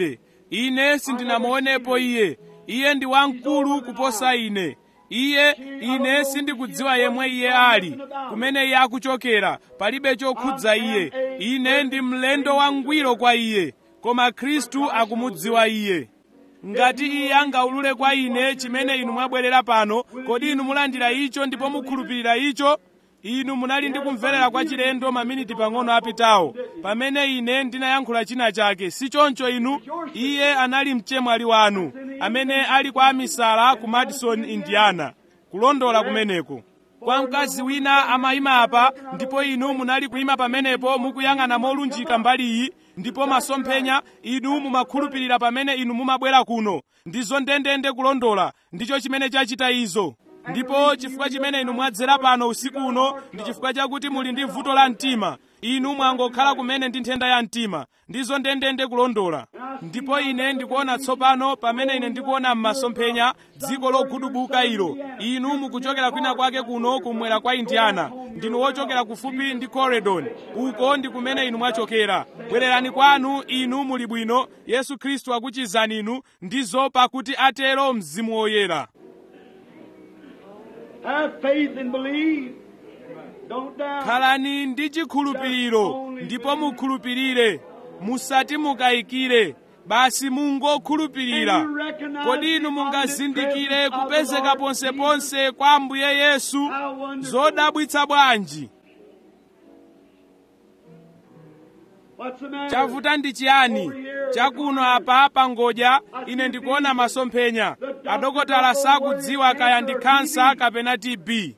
ine sindinamuonepo iye. Iye ndi wamkulu kuposa ine. Iye ine sindikudziwa yemwe iye ali, kumene iye akuchokera, palibe chokhudza iye. Ine ndi mlendo wangwiro kwa iye, koma Khristu akumudziwa iye. Ngati iye angaulule kwa ine chimene inu mwabwerera pano, kodi inu mulandira icho ndipo mukhulupirira icho? Inu munali ndi kumverera kwa chilendo maminiti pang'ono apitawo, pamene ine ndinayankhula china chake, si choncho inu? Iye anali mchemwali wanu, amene ali kwa amisala ku Madison, Indiana, kulondola kumeneko. Kwa mkazi wina amayima apa, ndipo inu munali kuyima pamenepo mukuyang'ana molunjika mbali iyi, ndipo masomphenya inu mumakhulupirira pamene inu mumabwera kuno. Ndizo ndendende kulondola, ndicho chimene chachita izo. Ndipo chifukwa chimene inu mwadzera pano usiku uno ndi chifukwa chakuti muli ndi vuto la mtima. Inu mwangokhala kumene ndi nthenda ya mtima. Ndizo ndendende kulondola. Ndipo ine ndikuona tsopano pamene ine ndikuona m'masomphenya dziko logudubuka ilo. Inu mukuchokera kwina kwake kuno kumwera kwa Indiana. Ndinu wochokera kufupi ndi Corridon. Uko ndi kumene inu mwachokera. Bwererani kwanu, inu muli bwino. Yesu Khristu akuchizani inu, ndizo pakuti atero Mzimu Woyera. Have faith and believe. Don't doubt. Khalani ndi chikhulupiriro ndipo mukhulupirire, musati mukayikire, basi mungokhulupirira. Kodi inu mungazindikire kupezeka ponseponse kwa Ambuye Yesu? Zodabwitsa bwanji! Chavuta ndi chiyani? Chakuno apa pangodya ine ndikuona masomphenya. Adokotala sakudziwa kaya ndi kansa kapena T B.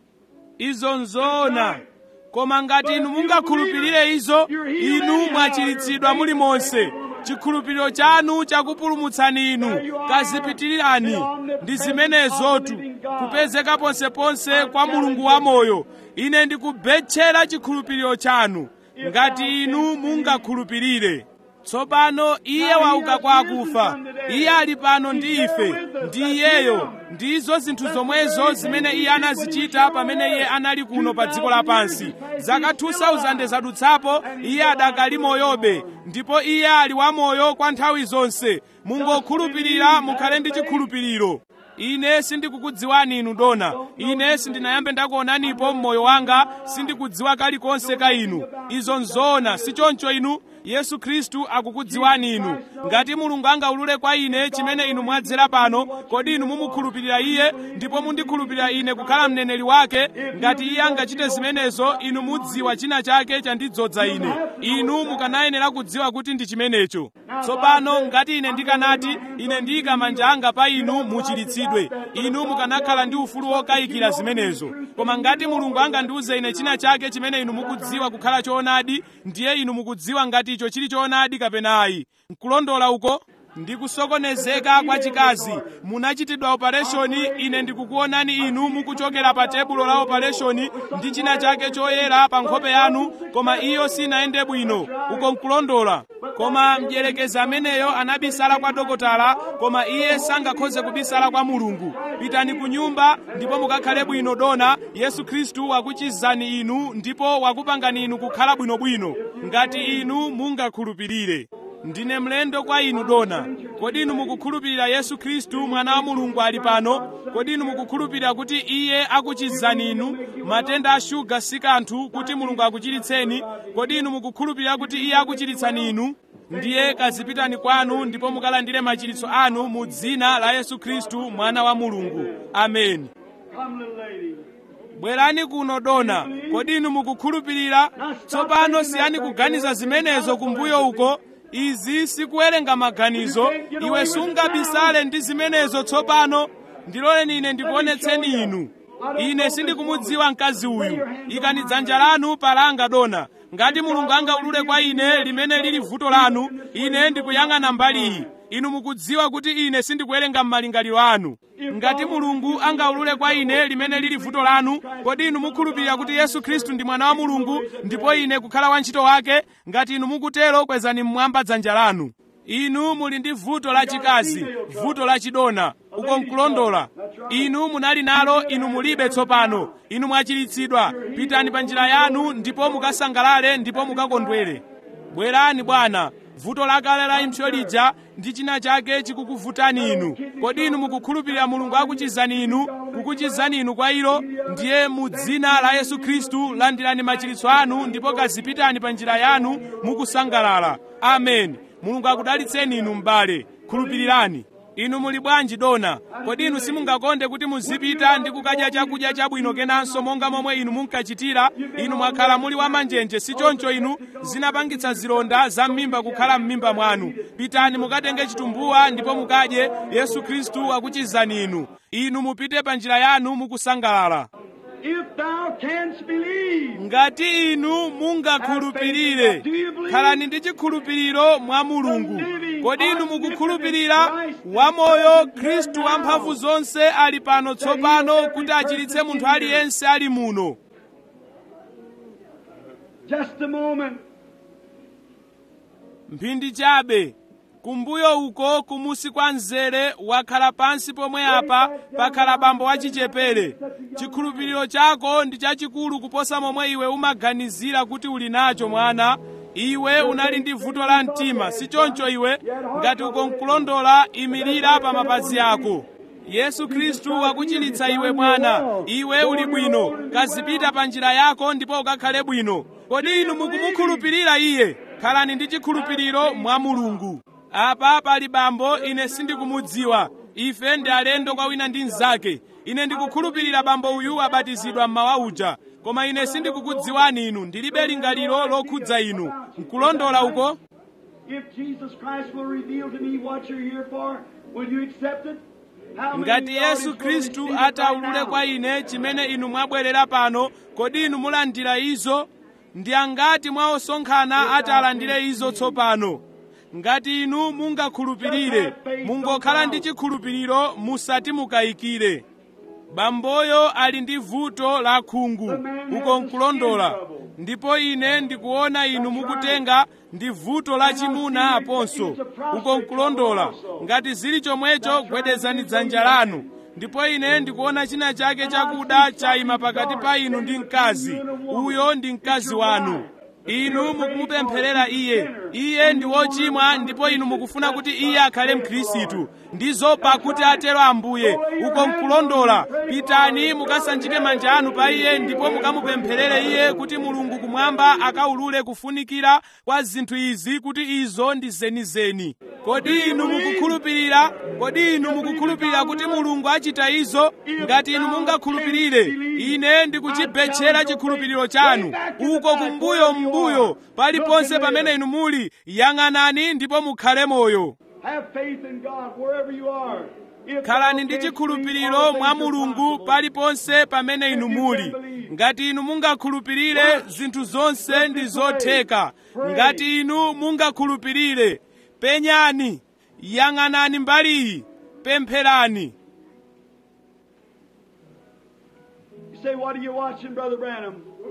Izo nzoona. Koma ngati inu mungakhulupirire izo, inu mwachiritsidwa muli monse. Chikhulupiriro chanu chakupulumutsani inu. Kazipitirirani ndi zimenezotu, kupezeka ponseponse kwa Mulungu wamoyo. Ine ndikubetchera chikhulupiriro chanu, ngati inu mungakhulupirire. Tsopano iye wauka kwa akufa. Iye ali pano ndi ife. Ndi iyeyo. Ndizo zinthu zomwezo zimene iye anazichita pamene iye anali kuno pa dziko lapansi. Zaka two thousand zadutsapo iye adakali moyobe. Ndipo iye ali wamoyo kwa nthawi zonse. Mungokhulupirira, mukhale ndi chikhulupiriro. Ine sindikukudziwani inu dona. Ine sindinayambe ndakuonanipo mmoyo wanga. Sindikudziwa kalikonse ka inu. Izo nzoona, si choncho inu? Yesu Khristu akukudziwani inu. Ngati Mulungu angaulule kwa ine chimene inu mwadzera pano, kodi inu mumukhulupirira iye ndipo mundikhulupirira ine kukhala mneneri wake? Ngati iye angachite zimenezo, inu mudziwa china chake chandidzodza ine. Inu mukanayenera kudziwa kuti ndi chimenecho. Tsopano ngati ine ndikanati ine ndiyika manja anga pa inu muchiritsidwe, inu mukanakhala ndi ufulu wokayikira zimenezo. Koma ngati Mulungu angandiuze ine china chake chimene inu mukudziwa kukhala choonadi, ndiye inu mukudziwa ngati icho chili choonadi kapena ayi. Nkulondola uko? Ndikusokonezeka kwa chikazi. Munachitidwa operationi, ine ndikukuonani inu mukuchokera pa tebulo la operationi ndi china chake choyera pa nkhope yanu, koma iyo sinaende bwino. Uko nkulondola. Koma mdierekezi ameneyo anabisala kwa dokotala, koma iye sangakhoze kubisala kwa Mulungu. Pitani ku nyumba ndipo mukakhale bwino dona. Yesu Khristu wakuchizani inu ndipo wakupangani inu kukhala bwinobwino, ngati inu mungakhulupirire. Ndine mlendo kwa inu dona. Kodi inu mukukhulupirira Yesu Khristu mwana wa Mulungu ali pano? Kodi inu mukukhulupirira kuti iye akuchizani inu? Matenda a shuga si kanthu kuti Mulungu akuchiritseni. Kodi inu mukukhulupirira kuti iye akuchiritsani inu? Ndiye kazipitani kwanu ndipo mukalandire machiritso anu mu dzina la Yesu Khristu mwana wa Mulungu. Amen. Bwerani kuno dona. Kodi inu mukukhulupirira? Tsopano siyani kuganiza zimenezo kumbuyo uko. Izi sikuwerenga maganizo. Iwe sungabisale ndi zimenezo tsopano. Ndiloleni ine ndikuonetseni inu. Ine sindikumudziwa mkazi uyu. Ikani dzanja lanu palanga dona. Ngati Mulungu angaulule kwa ine limene lili vuto lanu, ine ndikuyang'ana mbali iyi. Inu mukudziwa kuti ine sindikuwerenga m'malingaliro anu. Ngati Mulungu angaulule kwa ine limene lili vuto lanu, kodi inu mukhulupirira kuti Yesu Khristu ndi mwana wa Mulungu ndipo ine kukhala wantchito wake? Ngati inu mukutero, kwezani mmwamba dzanja lanu. Inu muli ndi vuto la chikazi, vuto la chidona. Uko nkulondola. Inu munali nalo, inu mulibe tsopano. Inu mwachiritsidwa. Pitani pa njira yanu ndipo mukasangalale ndipo mukakondwere. Bwerani bwana. vuto lakale la impsyo lija ndi china chake chikukuvutani inu. Kodi inu mukukhulupirira Mulungu akuchizani inu, kukuchizani inu kwa ilo? Ndiye mu dzina la Yesu Khristu landirani machiritso anu ndipo kazipitani pa njira yanu mukusangalala. Amen. Mulungu akudalitseni inu m'bale. Khulupirirani. Inu muli bwanji dona? Kodi inu simungakonde kuti muzipita ndi kukadya chakudya chabwino kenanso monga momwe inu munkachitira? Inu mwakhala muli wamanjenje, si choncho inu? Zinapangitsa zilonda za m'mimba kukhala m'mimba mwanu. Pitani mukatenge chitumbuwa ndipo mukadye. Yesu Khristu akuchizani inu. Inu mupite pa njira yanu mukusangalala. If thou canst believe, ngati inu mungakhulupirire, khalani ndi chikhulupiriro mwa Mulungu. Kodi inu mukukhulupirira wamoyo Khristu wamphamvu zonse ali pano tsopano kuti achiritse munthu aliyense ali muno? Just a moment. Mphindi chabe. Kumbuyo uko kumusi kwa nzere wakhala pansi pomwe apa pakhala bambo wachichepere. Chikhulupiriro chako ndi chachikulu kuposa momwe iwe umaganizira kuti uli nacho mwana. Iwe unali ndi vuto la mtima, si choncho iwe? Ngati uko nkulondola, imirira pa mapazi ako. Yesu Khristu akuchiritsa iwe mwana. Iwe uli bwino. Kazipita pa njira yako ndipo ukakhale bwino. Kodi inu mukumukhulupirira iye? Khalani ndi chikhulupiriro mwa Mulungu. Apa pali bambo ine sindikumudziwa. Ife ndi alendo kwa wina ndi mnzake. Ine ndikukhulupirira bambo uyu abatizidwa mmawa uja. Koma ine sindikukudziwani inu, ndilibe lingaliro lokhudza inu. Nkulondola uko? If Jesus Christ will reveal to me what you're here for, will you accept it? Ngati Yesu Khristu ataulule kwa ine chimene inu mwabwerera pano, kodi inu mulandira izo? Ndi angati mwa osonkhana atalandire izo tsopano? Ngati inu mungakhulupirire, mungokhala ndi chikhulupiriro, musati mukayikire. Bamboyo ali ndi vuto la khungu, uko nkulondola. Ndipo ine ndikuona inu mukutenga ndi vuto la chimuna aponso, uko nkulondola. Ngati zili chomwecho, gwedezani dzanja lanu. Ndipo ine ndikuona china chake chakuda chayima pakati pa inu ndi mkazi. Uyo ndi mkazi wanu. Inu mukumupempherera iye. Iye ndi wochimwa ndipo inu mukufuna kuti iye akhale Mkhristu. Ndizo pakuti atero Ambuye. Uko nkulondola. Pitani mukasanjike manja anu pa iye ndipo mukamupempherere iye kuti Mulungu kumwamba akaulule kufunikira kwa zinthu izi kuti izo ndi zenizeni. Kodi inu mukukhulupirira? Kodi inu mukukhulupirira kuti Mulungu achita izo? Ngati inu mungakhulupirire, ine ndikuchibetchera chikhulupiriro chanu. Uko kumbuyo mbuyo, paliponse pamene inu muli, yang'anani ndipo mukhale moyo. Khalani ndi chikhulupiriro mwa Mulungu paliponse pamene inu muli. Ngati inu mungakhulupirire, zinthu zonse ndi zotheka. Ngati inu mungakhulupirire, penyani, yang'anani mbali, pempherani. You say, what are you watching, Brother Branham?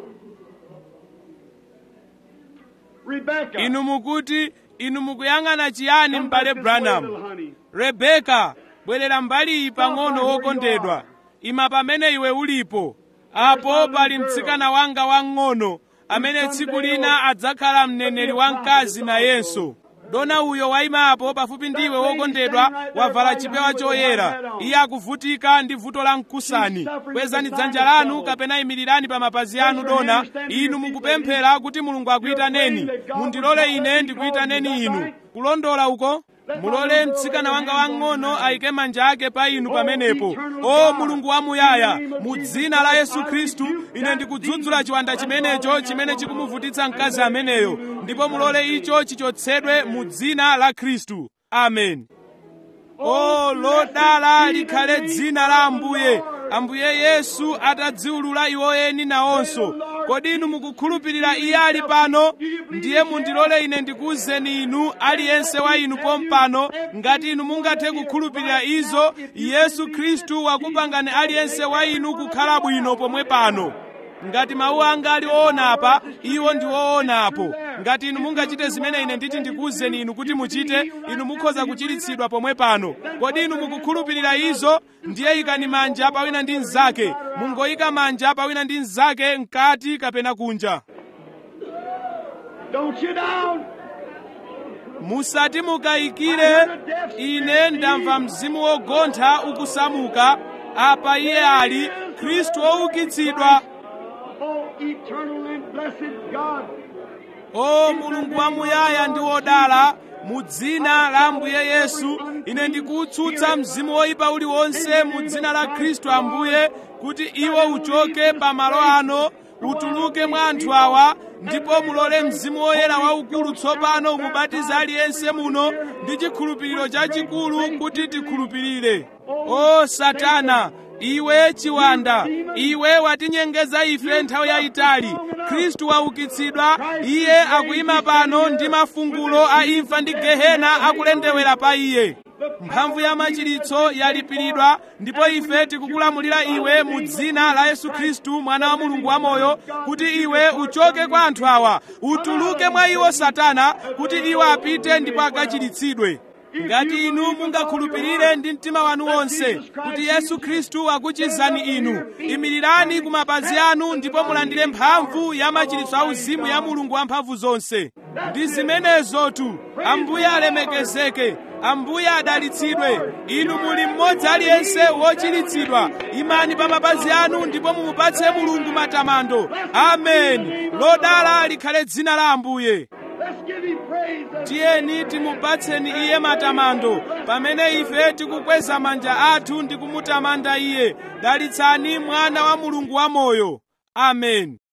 Rebecca. Inu mukuti, inu mukuyang'ana chiyani m'bale Branham? Rebeka, bwerera mbali pang'ono wokondedwa. Ima pamene iwe ulipo. Apo pali mtsikana wanga wang'ono, amene tsiku lina adzakhala mneneri wamkazi nayenso. Dona uyo wayima apo pafupi ndiwe wokondedwa, wavala chipewa choyera. Iye akuvutika ndi vuto la mkusani. Kwezani dzanja lanu kapena imirirani pa mapazi anu dona. Inu mukupemphera kuti Mulungu akuyitaneni. Mundilole ine ndikuyitaneni inu. Kulondola uko? Mulole mtsikana wanga wang'ono ayike manja ake pa inu pamenepo. O Mulungu wamuyaya, mu dzina la Yesu Khristu, ine ndikudzudzula chiwanda chimenecho chimene chikumuvutitsa mkazi ameneyo. Ndipo mulole icho chichotsedwe mu dzina la Khristu. Amen. O lodala likhale dzina la Ambuye. Ambuye Yesu atadziulula iwoyeni nawonso. Kodi inu mukukhulupirira iye ali pano? Ndiye mundilole ine ndikuwuzeni inu aliyense wa inu pompano, ngati inu mungathe kukhulupirira izo, Yesu Khristu wakupangani aliyense wa inu kukhala bwino pomwe pano. Ngati mawu anga ali oona apa, iwo ndi oona apo. Ngati inu mungachite zimene ine nditi ndikuwuzeni inu kuti muchite, inu mukhoza kuchiritsidwa pomwe pano. Kodi inu mukukhulupirira izo? Ndiye ikani manja pa wina ndi mnzake. Mungoyika manja pa wina ndi mnzake mkati kapena kunja. Don't you down. musati mukayikire. Ine ndamva mzimu wogontha ukusamuka. Apa iye ali Khristu woukitsidwa. Oh, eternal and blessed God. O Mulungu wamuyaya ndi wodala, mu dzina la Ambuye Yesu, ine ndikutsutsa mzimu woyipa uliwonse mu dzina la Khristu Ambuye, kuti iwo uchoke pa malo ano, utuluke mwa anthu awa, ndipo mulole mzimu woyera waukulu tsopano umubatize aliyense muno ndi chikhulupiriro chachikulu kuti tikhulupirire. O Satana, iwe chiwanda, iwe watinyengeza ife nthawi yayitali. Khristu waukitsidwa, iye akuyima pano ndi mafungulo a imfa ndi gehena akulendewera pa iye. Mphamvu ya machiritso yalipiridwa, ndipo ife tikukulamulira iwe mu dzina la Yesu Khristu, mwana wa Mulungu wamoyo, kuti iwe uchoke kwa anthu awa, utuluke mwa iwo Satana, kuti iwo apite ndipo akachiritsidwe. Ngati inu mungakhulupirire ndi mtima wanu wonse kuti Yesu Khristu akuchizani inu, imirirani ku mapazi anu ndipo mulandire mphamvu ya machiritso auzimu ya Mulungu wamphamvu zonse. Ndi zimenezotu, Ambuye alemekezeke, Ambuye adalitsidwe. Inu muli mmodzi aliyense wochiritsidwa. Imani pa mapazi anu ndipo mumupatse Mulungu matamando. Amen. Lodala likhale dzina la Ambuye. Tiyeni timupatseni iye matamando pamene ife tikukweza manja athu ndi kumutamanda iye. Dalitsani mwana wa Mulungu wamoyo. Amen.